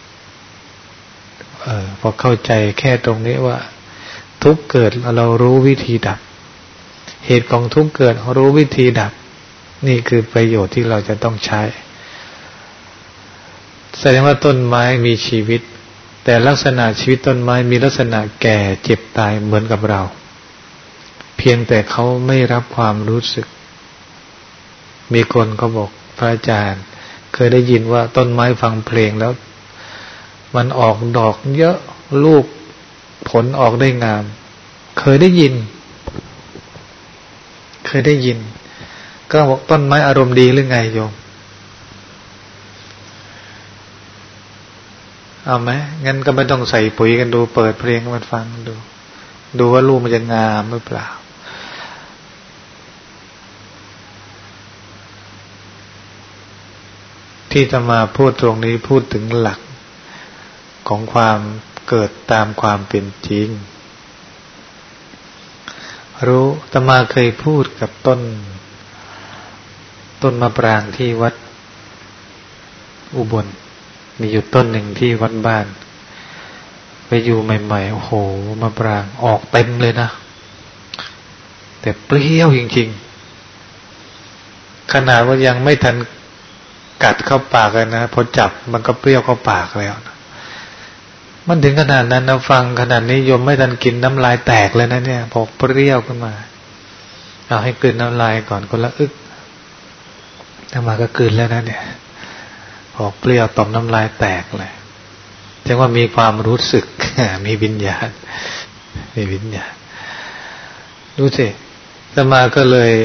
เออพอเข้าใจแค่ตรงนี้ว่าทุกข์เกิดเรารู้วิธีดับเหตุของทุกข์เกิดรู้วิธีดับนี่คือประโยชน์ที่เราจะต้องใช้แสดงว่าต้นไม้มีชีวิตแต่ลักษณะชีวิตต้นไม้มีลักษณะแก่เจ็บตายเหมือนกับเราเพียงแต่เขาไม่รับความรู้สึกมีคนเขาบอกพระอาจารย์เคยได้ยินว่าต้นไม้ฟังเพลงแล้วมันออกดอกเยอะลูกผลออกได้งามเคยได้ยินเคยได้ยินก็บอกต้นไม้อารมณ์ดีหรือไงโยมเอาไหมงั้นก็ไม่ต้องใส่ปุ๋ยกันดูเปิดเพลงมันฟังดูดูว่าลูกมันจะงามหรือเปล่าที่จะมาพูดตรงนี้พูดถึงหลักของความเกิดตามความเป็นจริงรู้อาตมาเคยพูดกับต้นต้นมะปรางที่วัดอุบลมีอยู่ต้นหนึ่งที่วัดบ้านไปอยู่ใหม่ๆโอ้โหมะปรางออกเต็มเลยนะแต่เปรี้ยวจริงๆขนาดว่ายังไม่ทันกัดเข้าปากเลยนะพอจับมันก็เปรี้ยวเข้าปากแล้วนะมันถึงขนาดนั้นนะฟังขนาดนี้โยมไม่ทันกินน้ำลายแตกเลยนะเนี่ยพอเปรี้ยวขึ้นมาเอาให้กลืนน้ำลายก่อนคนละอึกถ้ามาก็กลืนแล้วนะเนี่ยพอเปรี้ยวต่อมน้ำลายแตกเลยจังว่ามีความรู้สึกมีวิญญาณมีวิญญาณรู้สิถ้ามาก็เลย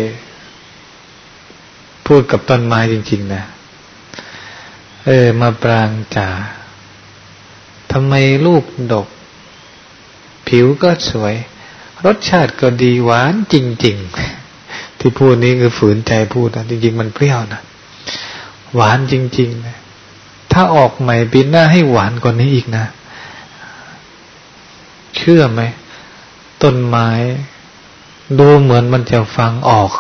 พูดกับต้นไม้จริงๆนะเออมาปรางจ๋าทำไมลูกดกผิวก็สวยรสชาติก็ดีหวานจริงๆที่พูดนี้คือฝืนใจพูดนะจริงๆมันเปรี้ยวนะหวานจริงๆนะถ้าออกใหม่ปีหน้าให้หวานกว่านี้อีกนะเชื่อไหมต้นไม้ดูเหมือนมันจะฟังออก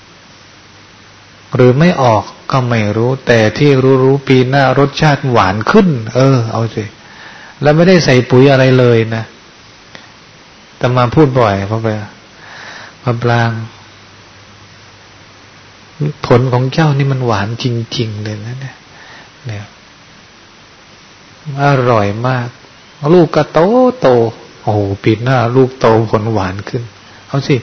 หรือไม่ออกก็ไม่รู้แต่ที่รู้ๆปีหน้ารสชาติหวานขึ้นเออเอาสิแล้วไม่ได้ใส่ปุ๋ยอะไรเลยนะแต่มาพูดบ่อยเพราะไปมาปรางผลของเจ้านี่มันหวานจริงๆเลยนะเนี่ยเนี่ยอร่อยมากลูกก็โตโตโอ้โหปีหน้าลูกโตผลหวานขึ้นเอาสิ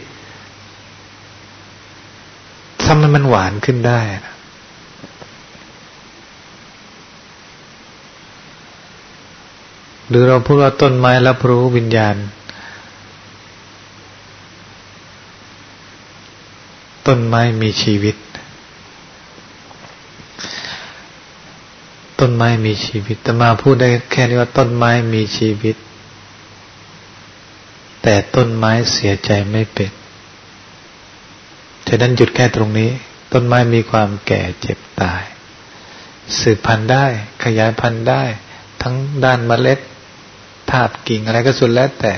ทำให้มันหวานขึ้นได้นะหรือเราพูดว่าต้นไม้รับรู้วิญญาณต้นไม้มีชีวิตต้นไม้มีชีวิตแต่มาพูดได้แค่นี้ว่าต้นไม้มีชีวิตแต่ต้นไม้เสียใจไม่เป็นฉะนั้นหยุดแค่ตรงนี้ต้นไม้มีความแก่เจ็บตายสืบพันธุ์ได้ขยายพันธุ์ได้ทั้งด้านเมล็ดทาบกิ่งอะไรก็สุดแล้วแต่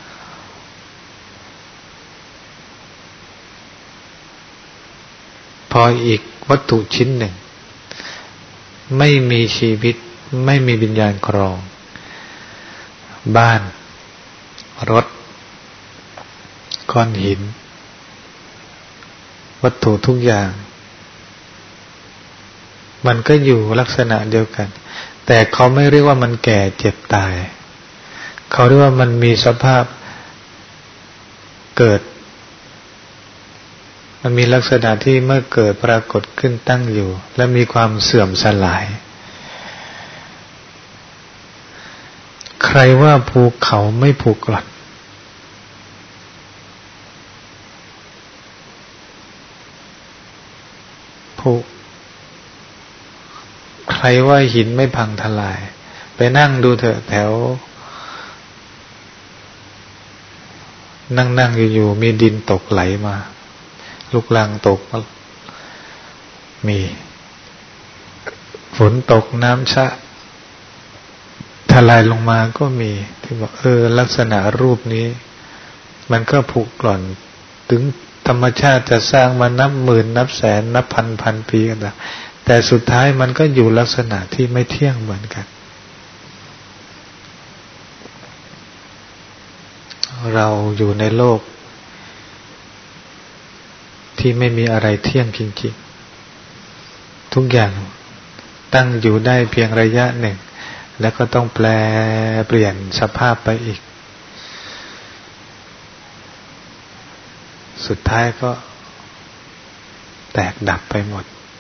พออีกวัตถุชิ้นหนึ่งไม่มีชีวิตไม่มีวิญญาณครองบ้านรถก้อนหินวัตถุทุกอย่างมันก็อยู่ลักษณะเดียวกันแต่เขาไม่เรียกว่ามันแก่เจ็บตายเขาเรียกว่ามันมีสภาพเกิดมันมีลักษณะที่เมื่อเกิดปรากฏขึ้นตั้งอยู่และมีความเสื่อมสลายใครว่าภูเขาไม่ผุกร่อนภูใครว่าหินไม่พังทลายไปนั่งดูเถอะแถวนั่งๆอยู่ๆมีดินตกไหลมาลูกลังตกมีฝนตกน้ำชะทลายลงมาก็มีที่บอกเออลักษณะรูปนี้มันก็ผุกร่อนถึงธรรมชาติจะสร้างมานับหมื่นนับแสนนับพันพันปีกันนะแต่สุดท้ายมันก็อยู่ลักษณะที่ไม่เที่ยงเหมือนกันเราอยู่ในโลกที่ไม่มีอะไรเที่ยงจริงๆทุกอย่างตั้งอยู่ได้เพียงระยะหนึ่งแล้วก็ต้องแปลเปลี่ยนสภาพไปอีกสุดท้ายก็แตกดับไปหมด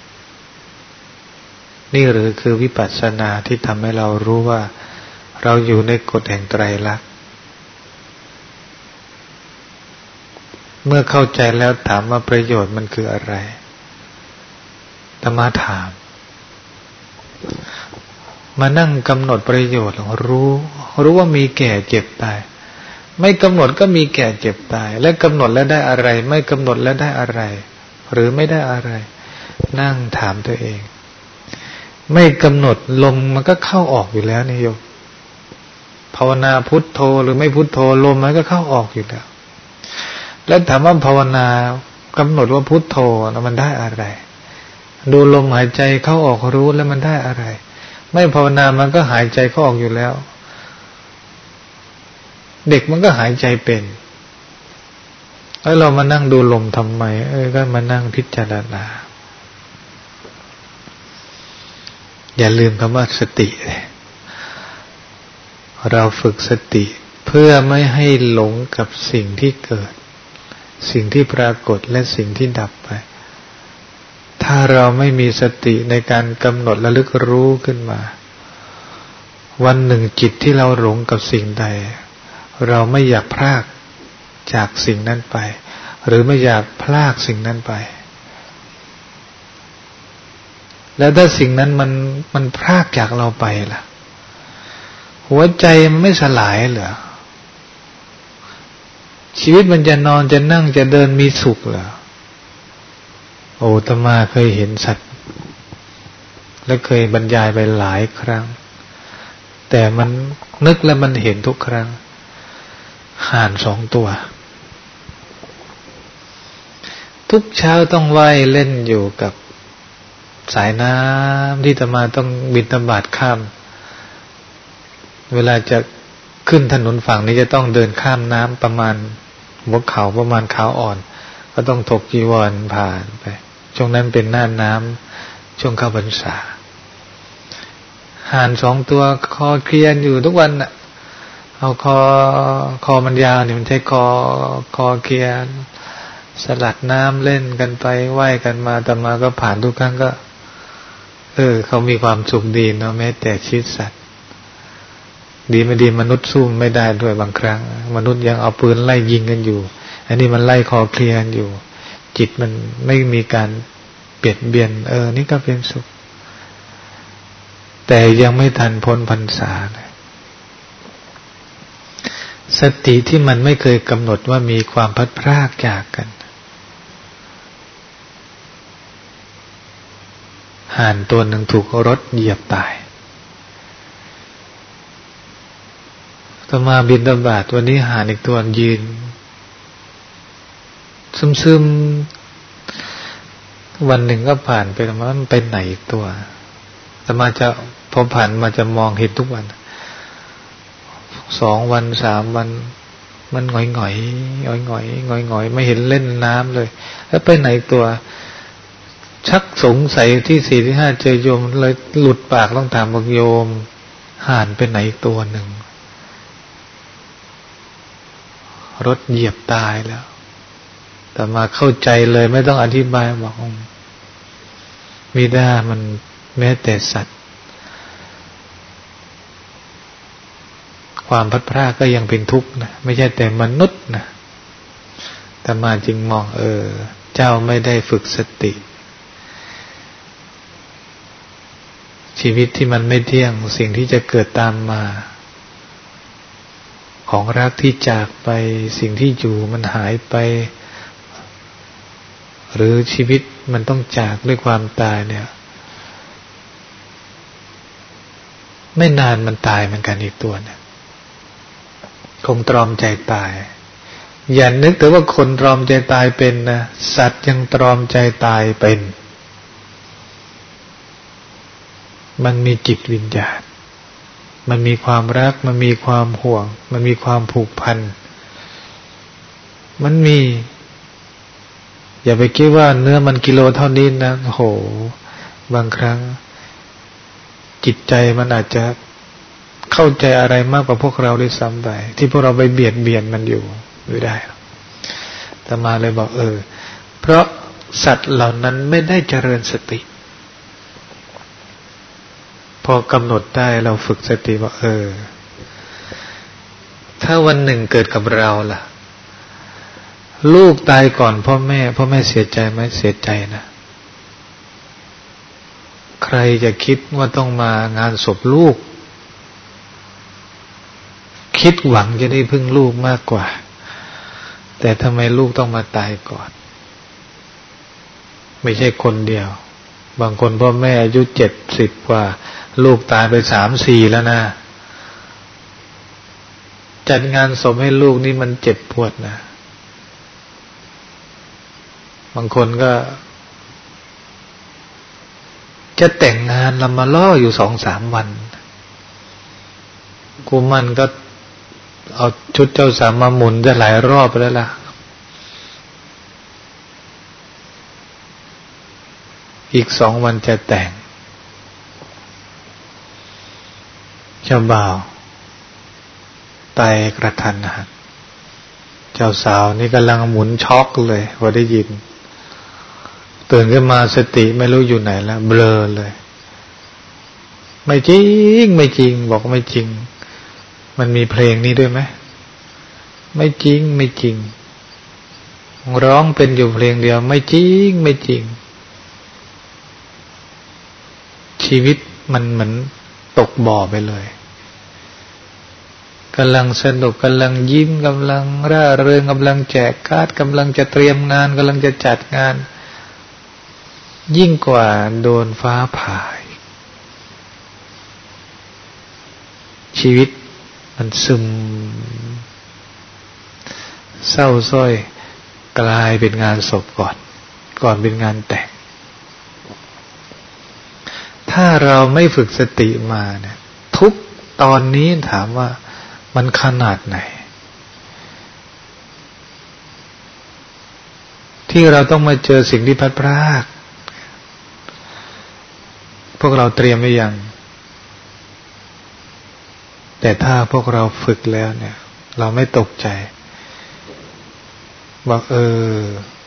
นี่หรือคือวิปัสสนาที่ทำให้เรารู้ว่าเราอยู่ในกฎแห่งไตรลักษณ์เมื่อเข้าใจแล้วถามว่าประโยชน์มันคืออะไรธรรมะถามมานั่งกำหนดประโยชน์รู้รู้ว่ามีแก่เจ็บตายไม่กำหนดก็มีแก่เจ็บตายและกำหนดแล้วได้อะไรไม่กำหนดแล้วได้อะไรหรือไม่ได้อะไรนั่งถามตัวเองไม่กำหนดลมมันก็เข้าออกอยู่แล้วนี่โยมภาวนาพุทโธหรือไม่พุทโธลมมันก็เข้าออกอยู่แล้วแล้วถามว่าภาวนากำหนดว่าพุทโธแล้วมันได้อะไรดูลมหายใจเข้าออกรู้แล้วมันได้อะไรไม่ภาวนามันก็หายใจเข้าออกอยู่แล้วเด็กมันก็หายใจเป็นแล้วเรามานั่งดูลมทำไมเอ้ยก็มานั่งพิจารณาอย่าลืมคำว่าสติเราฝึกสติเพื่อไม่ให้หลงกับสิ่งที่เกิดสิ่งที่ปรากฏและสิ่งที่ดับไปถ้าเราไม่มีสติในการกำหนดระลึกรู้ขึ้นมาวันหนึ่งจิตที่เราหลงกับสิ่งใดเราไม่อยากพรากจากสิ่งนั้นไปหรือไม่อยากพรากสิ่งนั้นไปแล้วถ้าสิ่งนั้นมันมันพรากจากเราไปล่ะหัวใจมันไม่สลายเหรอชีวิตมันจะนอนจะนั่งจะเดินมีสุขเหรอโอ้อาตมาเคยเห็นสัตว์และเคยบรรยายไปหลายครั้งแต่มันนึกแล้วมันเห็นทุกครั้งห่านสองตัวทุกเช้าต้องว่ายเล่นอยู่กับสายน้ำที่อาตมาต้องบิณฑบาตข้ามเวลาจะขึ้นถนนฝั่งนี้จะต้องเดินข้ามน้ำประมาณหัวเข่าประมาณขาอ่อนก็ต้องถกจีวรผ่านไปช่วงนั้นเป็นหน้าน้ำช่วงเข้าพรรษาห่านสองตัวคอเคลียนอยู่ทุกวันน่ะเอาคอคอมันยาวเนี่ยมันใช้คอคอเคลียนสลัดน้ำเล่นกันไปว่ายกันมาแต่มาก็ผ่านทุกครั้งก็เออเขามีความสุขดีเนาะแม้แต่ชีวิตสัตว์ดีไม่ดีมนุษย์สู้ไม่ได้ด้วยบางครั้งมนุษย์ยังเอาปืนไล่ยิงกันอยู่อันนี้มันไล่คอเคลียนอยู่จิตมันไม่มีการเปลี่ยนเบียนเออนี่ก็เป็นสุขแต่ยังไม่ทันพ้นพรรษาเลยสติที่มันไม่เคยกำหนดว่ามีความพัดพรากจากกันห่านตัวหนึ่งถูกรถเหยียบตายต่อมาบิณฑบาตวันนี้ห่านอีกตัวยืนซึมๆวันหนึ่งก็ผ่านไปแล้วมันเป็นไหนอีกตัวแต่มาจะพอผ่านมาจะมองเห็นทุกวันสองวันสามวันมันหงอยหงอยหงอยหงอยหงอยหงอยไม่เห็นเล่นน้ำเลยแล้วไปไหนตัวชักสงสัยที่สี่ที่ห้าเจอโยมเลยหลุดปากต้องถามบอกโยมห่านไปไหนตัวหนึ่งรถเหยียบตายแล้วแต่มาเข้าใจเลยไม่ต้องอธิบายบอกมิได้มันแม้แต่สัตว์ความพัดพรากก็ยังเป็นทุกข์นะไม่ใช่แต่มนุษย์นะแต่มาจึงมองเออเจ้าไม่ได้ฝึกสติชีวิตที่มันไม่เที่ยงสิ่งที่จะเกิดตามมาของรักที่จากไปสิ่งที่อยู่มันหายไปหรือชีวิตมันต้องจากด้วยความตายเนี่ยไม่นานมันตายเหมือนกันอีกตัวเนี่ยคงตรอมใจตายอย่านึกแต่ว่าคนตรอมใจตายเป็นนะสัตว์ยังตรอมใจตายเป็นมันมีจิตวิญญาณมันมีความรักมันมีความห่วงมันมีความผูกพันมันมีอย่าไปคิดว่าเนื้อมันกิโลเท่านี้นะโหบางครั้งจิตใจมันอาจจะเข้าใจอะไรมากกว่าพวกเราด้วยซ้ำไปที่พวกเราไปเบียดเบียนมันอยู่ไม่ได้แต่มาเลยบอกเออเพราะสัตว์เหล่านั้นไม่ได้เจริญสติพอกำหนดได้เราฝึกสติว่าเออถ้าวันหนึ่งเกิดกับเราล่ะลูกตายก่อนพ่อแม่พ่อแม่เสียใจไหมเสียใจนะใครจะคิดว่าต้องมางานศพลูกคิดหวังจะได้พึ่งลูกมากกว่าแต่ทำไมลูกต้องมาตายก่อนไม่ใช่คนเดียวบางคนพ่อแม่อายุเจ็ดสิบกว่าลูกตายไปสามสี่แล้วนะจัดงานศพให้ลูกนี่มันเจ็บปวดนะบางคนก็จะแต่งงานแล้วมาล่ออยู่สองสามวันกูมันก็เอาชุดเจ้าสาวมาหมุนจะหลายรอบไปแล้วล่ะอีกสองวันจะแต่งเจ้าบ่าวตายกระทันหันเจ้าสาวนี่กำลังหมุนช็อกเลยพอได้ยินตื่นขึ้นมาสติไม่รู้อยู่ไหนแล้วเบลอเลยไม่จริงไม่จริงบอกไม่จริงมันมีเพลงนี้ด้วยไหมไม่จริงไม่จริงร้องเป็นอยู่เพลงเดียวไม่จริงไม่จริงชีวิตมันเหมือนตกบ่อไปเลยกำลังสนุกกำลังยิ้มกำลังร่าเริงกำลังแจกการ์ดกำลังจะเตรียมงานกำลังจะจัดงานยิ่งกว่าโดนฟ้าผ่าชีวิตมันซึมเศร้าส้อยกลายเป็นงานศพก่อนก่อนเป็นงานแต่งถ้าเราไม่ฝึกสติมาเนี่ยทุกตอนนี้ถามว่ามันขนาดไหนที่เราต้องมาเจอสิ่งที่พัดพรากพวกเราเตรียมไว้ยังแต่ถ้าพวกเราฝึกแล้วเนี่ยเราไม่ตกใจบอกเออ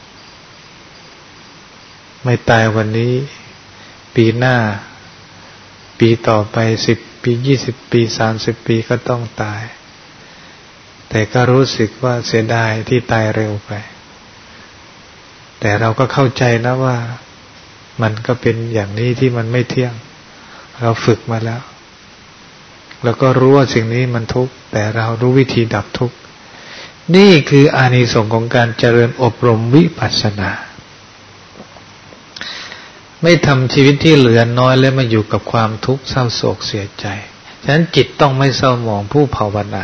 ไม่ตายวันนี้ปีหน้าปีต่อไปสิบปียี่สิบปีสามสิบปีก็ต้องตายแต่ก็รู้สึกว่าเสียดายที่ตายเร็วไปแต่เราก็เข้าใจนะว่ามันก็เป็นอย่างนี้ที่มันไม่เที่ยงเราฝึกมาแล้วแล้วก็รู้ว่าสิ่งนี้มันทุกข์แต่เรารู้วิธีดับทุกข์นี่คืออานิสงส์ของการเจริญอบรมวิปัสสนาไม่ทำชีวิตที่เหลือน้อยแล้วมาอยู่กับความทุกข์เศร้าโศกเสียใจฉะนั้นจิตต้องไม่เศร้าหมองผู้ภาวนา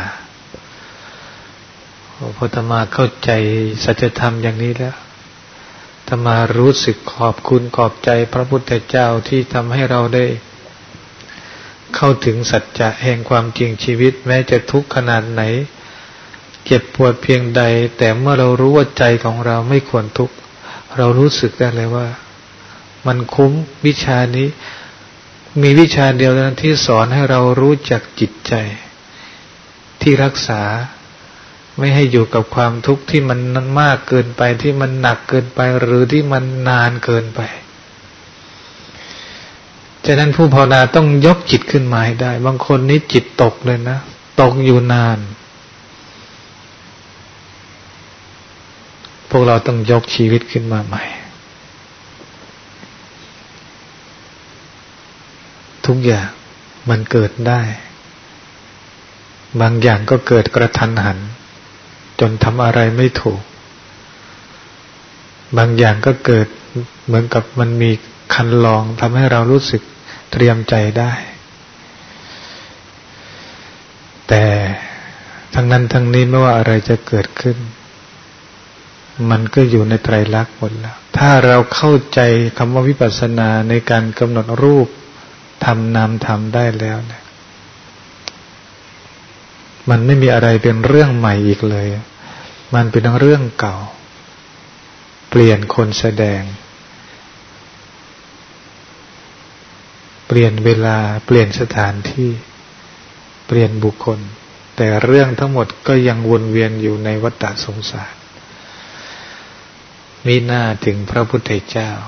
พระพุทธมาเข้าใจสัจธรรมอย่างนี้แล้วธรรมารู้สึกขอบคุณขอบใจพระพุทธเจ้าที่ทำให้เราได้เข้าถึงสัจจะแห่งความจริงชีวิตแม้จะทุกข์ขนาดไหนเจ็บปวดเพียงใดแต่เมื่อเรารู้ว่าใจของเราไม่ควรทุกข์เรารู้สึกได้เลยว่ามันคุ้มวิชานี้มีวิชาเดียวนั้นที่สอนให้เรารู้จักจิตใจที่รักษาไม่ให้อยู่กับความทุกข์ที่มันมากเกินไปที่มันหนักเกินไปหรือที่มันนานเกินไปฉะนั้นผู้ภาวนาต้องยกจิตขึ้นมาให้ได้บางคนนี่จิตตกเลยนะตกอยู่นานพวกเราต้องยกชีวิตขึ้นมาใหม่ทุกอย่างมันเกิดได้บางอย่างก็เกิดกระทันหันจนทำอะไรไม่ถูกบางอย่างก็เกิดเหมือนกับมันมีคันลองทำให้เรารู้สึกเตรียมใจได้แต่ทั้งนั้นทั้งนี้ไม่ว่าอะไรจะเกิดขึ้นมันก็อยู่ในไตรลักษณ์หมดแล้วถ้าเราเข้าใจคำว่าวิปัสสนาในการกำหนดรูปทำนามทำได้แล้วเนี่ยมันไม่มีอะไรเป็นเรื่องใหม่อีกเลยมันเป็นเรื่องเก่าเปลี่ยนคนแสดงเปลี่ยนเวลาเปลี่ยนสถานที่เปลี่ยนบุคคลแต่เรื่องทั้งหมดก็ยังวนเวียนอยู่ในวัฏฏะสงสารมีหน้าถึงพระพุทธเจ้า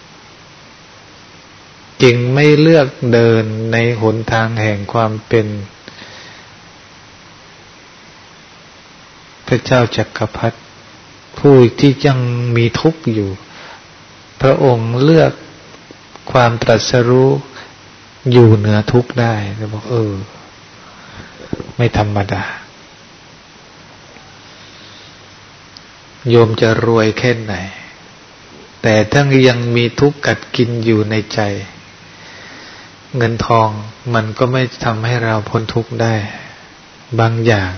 จึงไม่เลือกเดินในหนทางแห่งความเป็นพระเจ้าจักรพรรดิผู้ที่ยังมีทุกข์อยู่พระองค์เลือกความตรัสรู้อยู่เหนือทุกข์ได้แล้วบอกเออไม่ธรรมดาโยมจะรวยแค่ไหนแต่ถ้ายังมีทุกข์กัดกินอยู่ในใจเงินทองมันก็ไม่ทำให้เราพ้นทุกข์ได้บางอย่าง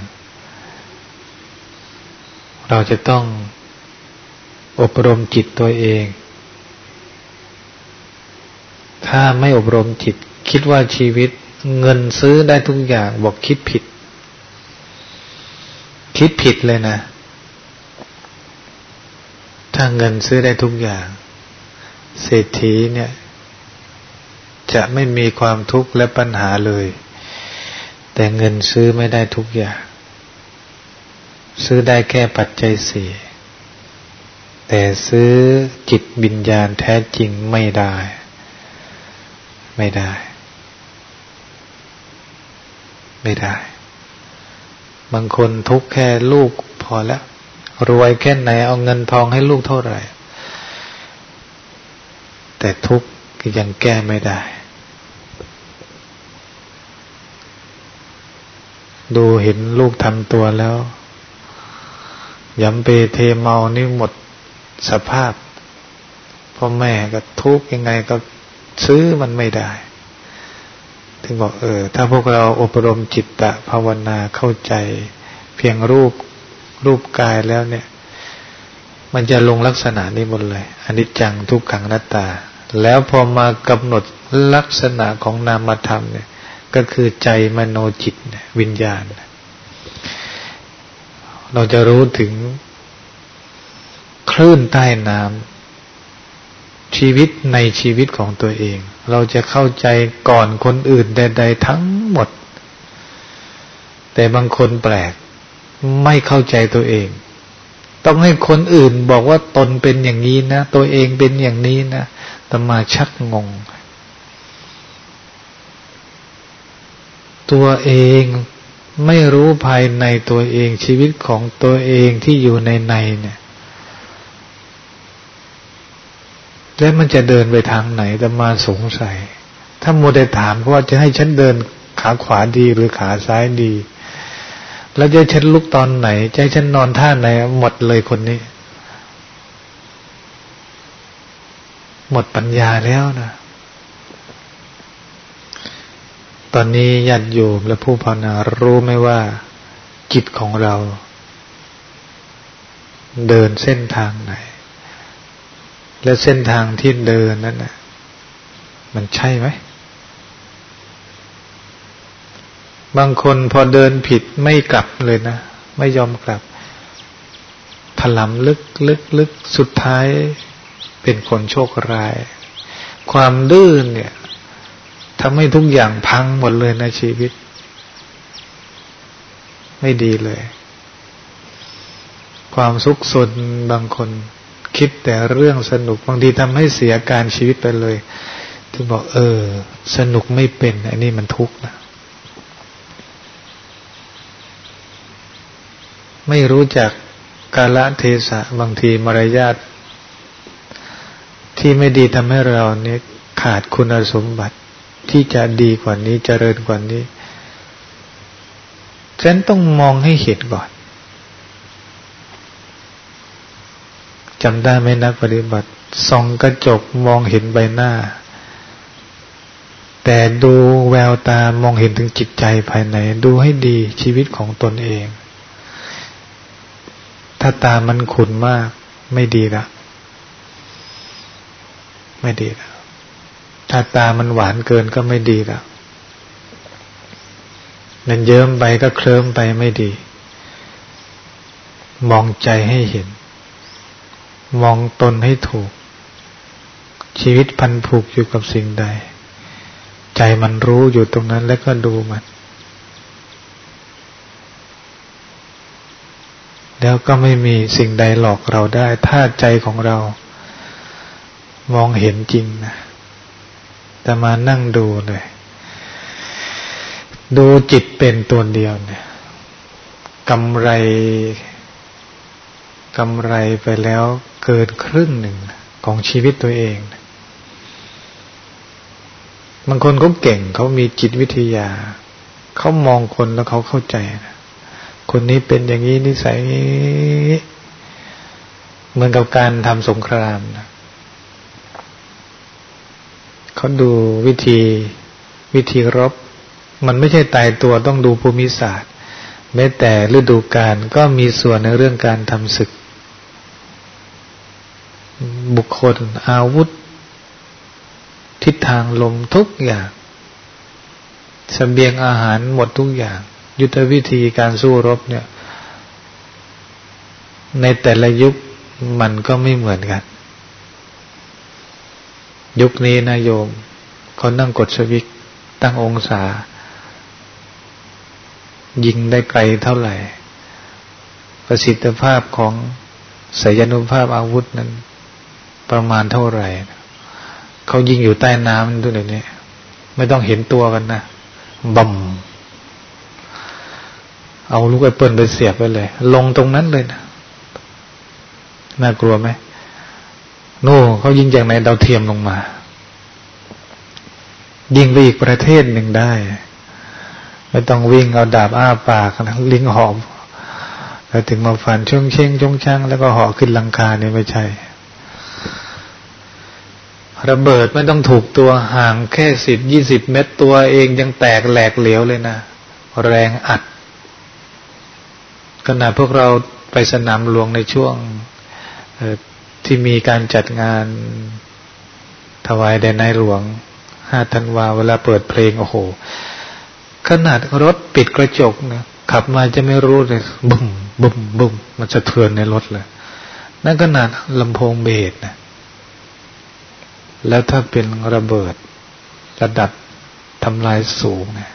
เราจะต้องอบรมจิตตัวเองถ้าไม่อบรมจิตคิดว่าชีวิตเงินซื้อได้ทุกอย่างบอกคิดผิดคิดผิดเลยนะถ้าเงินซื้อได้ทุกอย่างเศรษฐีเนี่ยจะไม่มีความทุกข์และปัญหาเลยแต่เงินซื้อไม่ได้ทุกอย่างซื้อได้แค่ปัจจัยสี่แต่ซื้อจิตวิญญาณแท้จริงไม่ได้ไม่ได้ไม่ได้บางคนทุกข์แค่ลูกพอแล้วรวยแค่ไหนเอาเงินทองให้ลูกเท่าไหร่แต่ทุกข์ยังแก้ไม่ได้ดูเห็นลูกทำตัวแล้วยำเปเทเมานี่หมดสภาพพ่อแม่ก็ทุกข์ยังไงก็ซื้อมันไม่ได้ถึงบอกเออถ้าพวกเราอบรมจิตตภาวนาเข้าใจเพียงรูปรูปกายแล้วเนี่ยมันจะลงลักษณะนี้หมดเลยอนิจจังทุกขังอนัตตาแล้วพอมากำหนดลักษณะของนามธรรมเนี่ยก็คือใจมโนจิตวิญญาณเราจะรู้ถึงคลื่นใต้น้ำชีวิตในชีวิตของตัวเองเราจะเข้าใจก่อนคนอื่นใดๆทั้งหมดแต่บางคนแปลกไม่เข้าใจตัวเองต้องให้คนอื่นบอกว่าตนเป็นอย่างนี้นะตัวเองเป็นอย่างนี้นะอาตมาชักงงตัวเองไม่รู้ภายในตัวเองชีวิตของตัวเองที่อยู่ในในเนี่ยแล้วมันจะเดินไปทางไหนอาตมาสงสัยถ้าโมได้ถามว่าจะให้ฉันเดินขาขวาดีหรือขาซ้ายดีแล้วจะให้ฉันลุกตอนไหนจะให้ฉันนอนท่าไหนหมดเลยคนนี้หมดปัญญาแล้วนะตอนนี้ญาติโยมและผู้ภาวนารู้ไหมว่าจิตของเราเดินเส้นทางไหนและเส้นทางที่เดินนั้นน่ะมันใช่ไหมบางคนพอเดินผิดไม่กลับเลยนะไม่ยอมกลับถลำลึกลึกลึกสุดท้ายเป็นคนโชคร้ายความดื้อเนี่ยทำให้ทุกอย่างพังหมดเลยในชีวิตไม่ดีเลยความสุขสนบางคนคิดแต่เรื่องสนุกบางทีทำให้เสียการชีวิตไปเลยถึงบอกเออสนุกไม่เป็นอันนี้มันทุกข์นะไม่รู้จักกาลเทศะบางทีมารยาทที่ไม่ดีทำให้เราเนี่ยขาดคุณสมบัติที่จะดีกว่านี้เจริญกว่านี้ฉะนั้นต้องมองให้เห็นก่อนจำได้ไหมนักปฏิบัติส่องกระจกมองเห็นใบหน้าแต่ดูแววตามองเห็นถึงจิตใจภายในดูให้ดีชีวิตของตนเองถ้าตามันขุ่นมากไม่ดีละไม่ดีละถ้าตามันหวานเกินก็ไม่ดีละนั่นเยิ้มไปก็เคลิ้มไปไม่ดีมองใจให้เห็นมองตนให้ถูกชีวิตพันผูกอยู่กับสิ่งใดใจมันรู้อยู่ตรงนั้นแล้วก็ดูมันแล้วก็ไม่มีสิ่งใดหลอกเราได้ถ้าใจของเรามองเห็นจริงนะแต่มานั่งดูเลยดูจิตเป็นตัวเดียวเนี่ยกำไรกำไรไปแล้วเกินครึ่งหนึ่งของชีวิตตัวเองบางคนเขาเก่งเขามีจิตวิทยาเขามองคนแล้วเขาเข้าใจนะคนนี้เป็นอย่างนี้นิสัยเหมือนกับการทำสงครามนะเขาดูวิธีวิธีรบมันไม่ใช่ตายตัวต้องดูภูมิศาสตร์แม้แต่ฤดูกาลก็มีส่วนในเรื่องการทำศึกบุคคลอาวุธทิศทางลมทุกอย่างเสบียงอาหารหมดทุกอย่างยุทธวิธีการสู้รบเนี่ยในแต่ละยุคมันก็ไม่เหมือนกันยุคนี้นะโยมเขานั่งกดสวิตช์ตั้งองศายิงได้ไกลเท่าไหร่ประสิทธิภาพของศักยานุภาพอาวุธนั้นประมาณเท่าไหร่เขายิงอยู่ใต้น้ำด้วยเลยเนี่ยไม่ต้องเห็นตัวกันนะบ่มเอาลูกไอ้เปิ้ลไปเสียบไปเลยลงตรงนั้นเลยนะน่ากลัวไหมโน่เขายิงจากไหนดาวเทียมลงมายิงไปอีกประเทศหนึ่งได้ไม่ต้องวิ่งเอาดาบอ้าปากนะลิงหอบแล้วถึงมาฟันช่วงเช่งช่วงช่างแล้วก็ห่อขึ้นหลังคาเนี่ยไม่ใช่ระเบิดไม่ต้องถูกตัวห่างแค่สิบยี่สิบเมตรตัวเองยังแตกแหลกเหลวเลยนะแรงอัดขณะพวกเราไปสนามหลวงในช่วงที่มีการจัดงานถวายแด่ในหลวงห้าธันวาเวลาเปิดเพลงโอ้โหขนาดรถปิดกระจกนะขับมาจะไม่รู้เลยบุ้มบุ้มบุ้มมันสะเทือนในรถเลยนั่นขนาดลำโพงเบสนะแล้วถ้าเป็นระเบิดระดับทำลายสูงนะ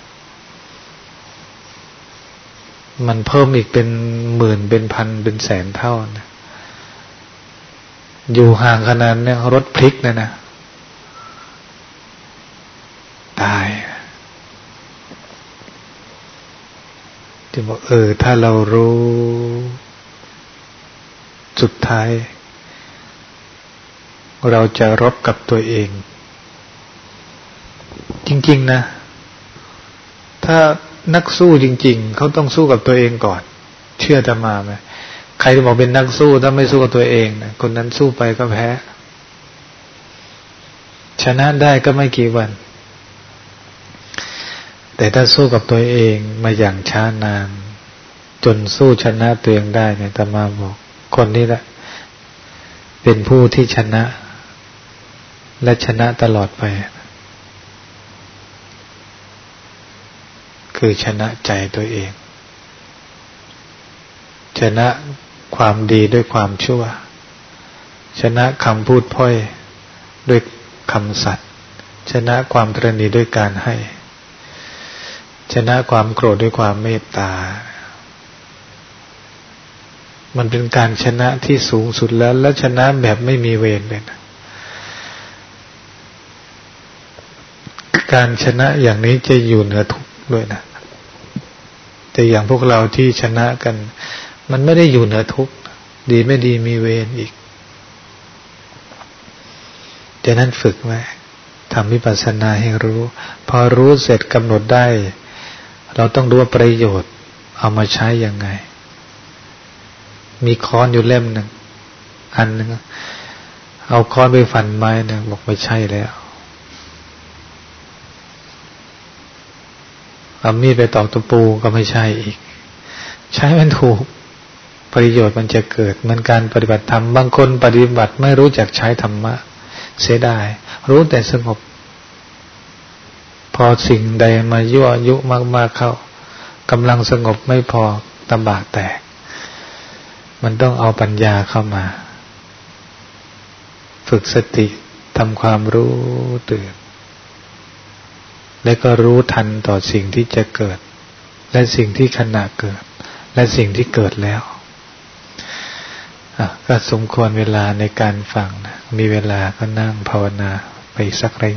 มันเพิ่มอีกเป็นหมื่นเป็นพันเป็นแสนเท่านะอยู่ห่างขนาดนี้รถพลิกนะนะตายที่บอกเออถ้าเรารู้สุดท้ายเราจะรบกับตัวเองจริงๆนะถ้านักสู้จริงๆเขาต้องสู้กับตัวเองก่อนเชื่อจะมาไหมใครจะบอกเป็นนักสู้ถ้าไม่สู้กับตัวเองนะคนนั้นสู้ไปก็แพ้ชนะได้ก็ไม่กี่วันแต่ถ้าสู้กับตัวเองมาอย่างช้านานจนสู้ชนะตัวเองได้เนี่ยอาตมาบอกคนนี้แหละเป็นผู้ที่ชนะและชนะตลอดไปคือชนะใจตัวเองชนะความดีด้วยความชั่วชนะคำพูดพ้อยด้วยคำสัตย์ชนะความตระหนี่ด้วยการให้ชนะความโกรธด้วยความเมตตามันเป็นการชนะที่สูงสุดแล้วและชนะแบบไม่มีเวรเลยนะการชนะอย่างนี้จะอยู่เหนือทุกข์ด้วยนะแต่อย่างพวกเราที่ชนะกันมันไม่ได้อยู่เหนือทุกข์ดีไม่ดีมีเวรอีกดังนั้นฝึกไว้ทำวิปัสสนาให้รู้พอรู้เสร็จกำหนดได้เราต้องดูว่าประโยชน์เอามาใช้ยังไงมีค้อนอยู่เล่มหนึ่งอันหนึ่งเอาค้อนไปฟันไม้นะบอกไม่ใช่แล้วเอามีดไปตอกตะปูก็ไม่ใช่อีกใช้มันถูกประโยชน์มันจะเกิดเหมือนการปฏิบัติธรรมบางคนปฏิบัติไม่รู้จักใช้ธรรมะเสียดายรู้แต่สงบพอสิ่งใดมายั่วยุมากๆเข้ากำลังสงบไม่พอตะบะแตกมันต้องเอาปัญญาเข้ามาฝึกสติทำความรู้ตื่นและก็รู้ทันต่อสิ่งที่จะเกิดและสิ่งที่ขณะเกิดและสิ่งที่เกิดแล้วก็สมควรเวลาในการฟังนะมีเวลาก็นั่งภาวนาไปสักระยะ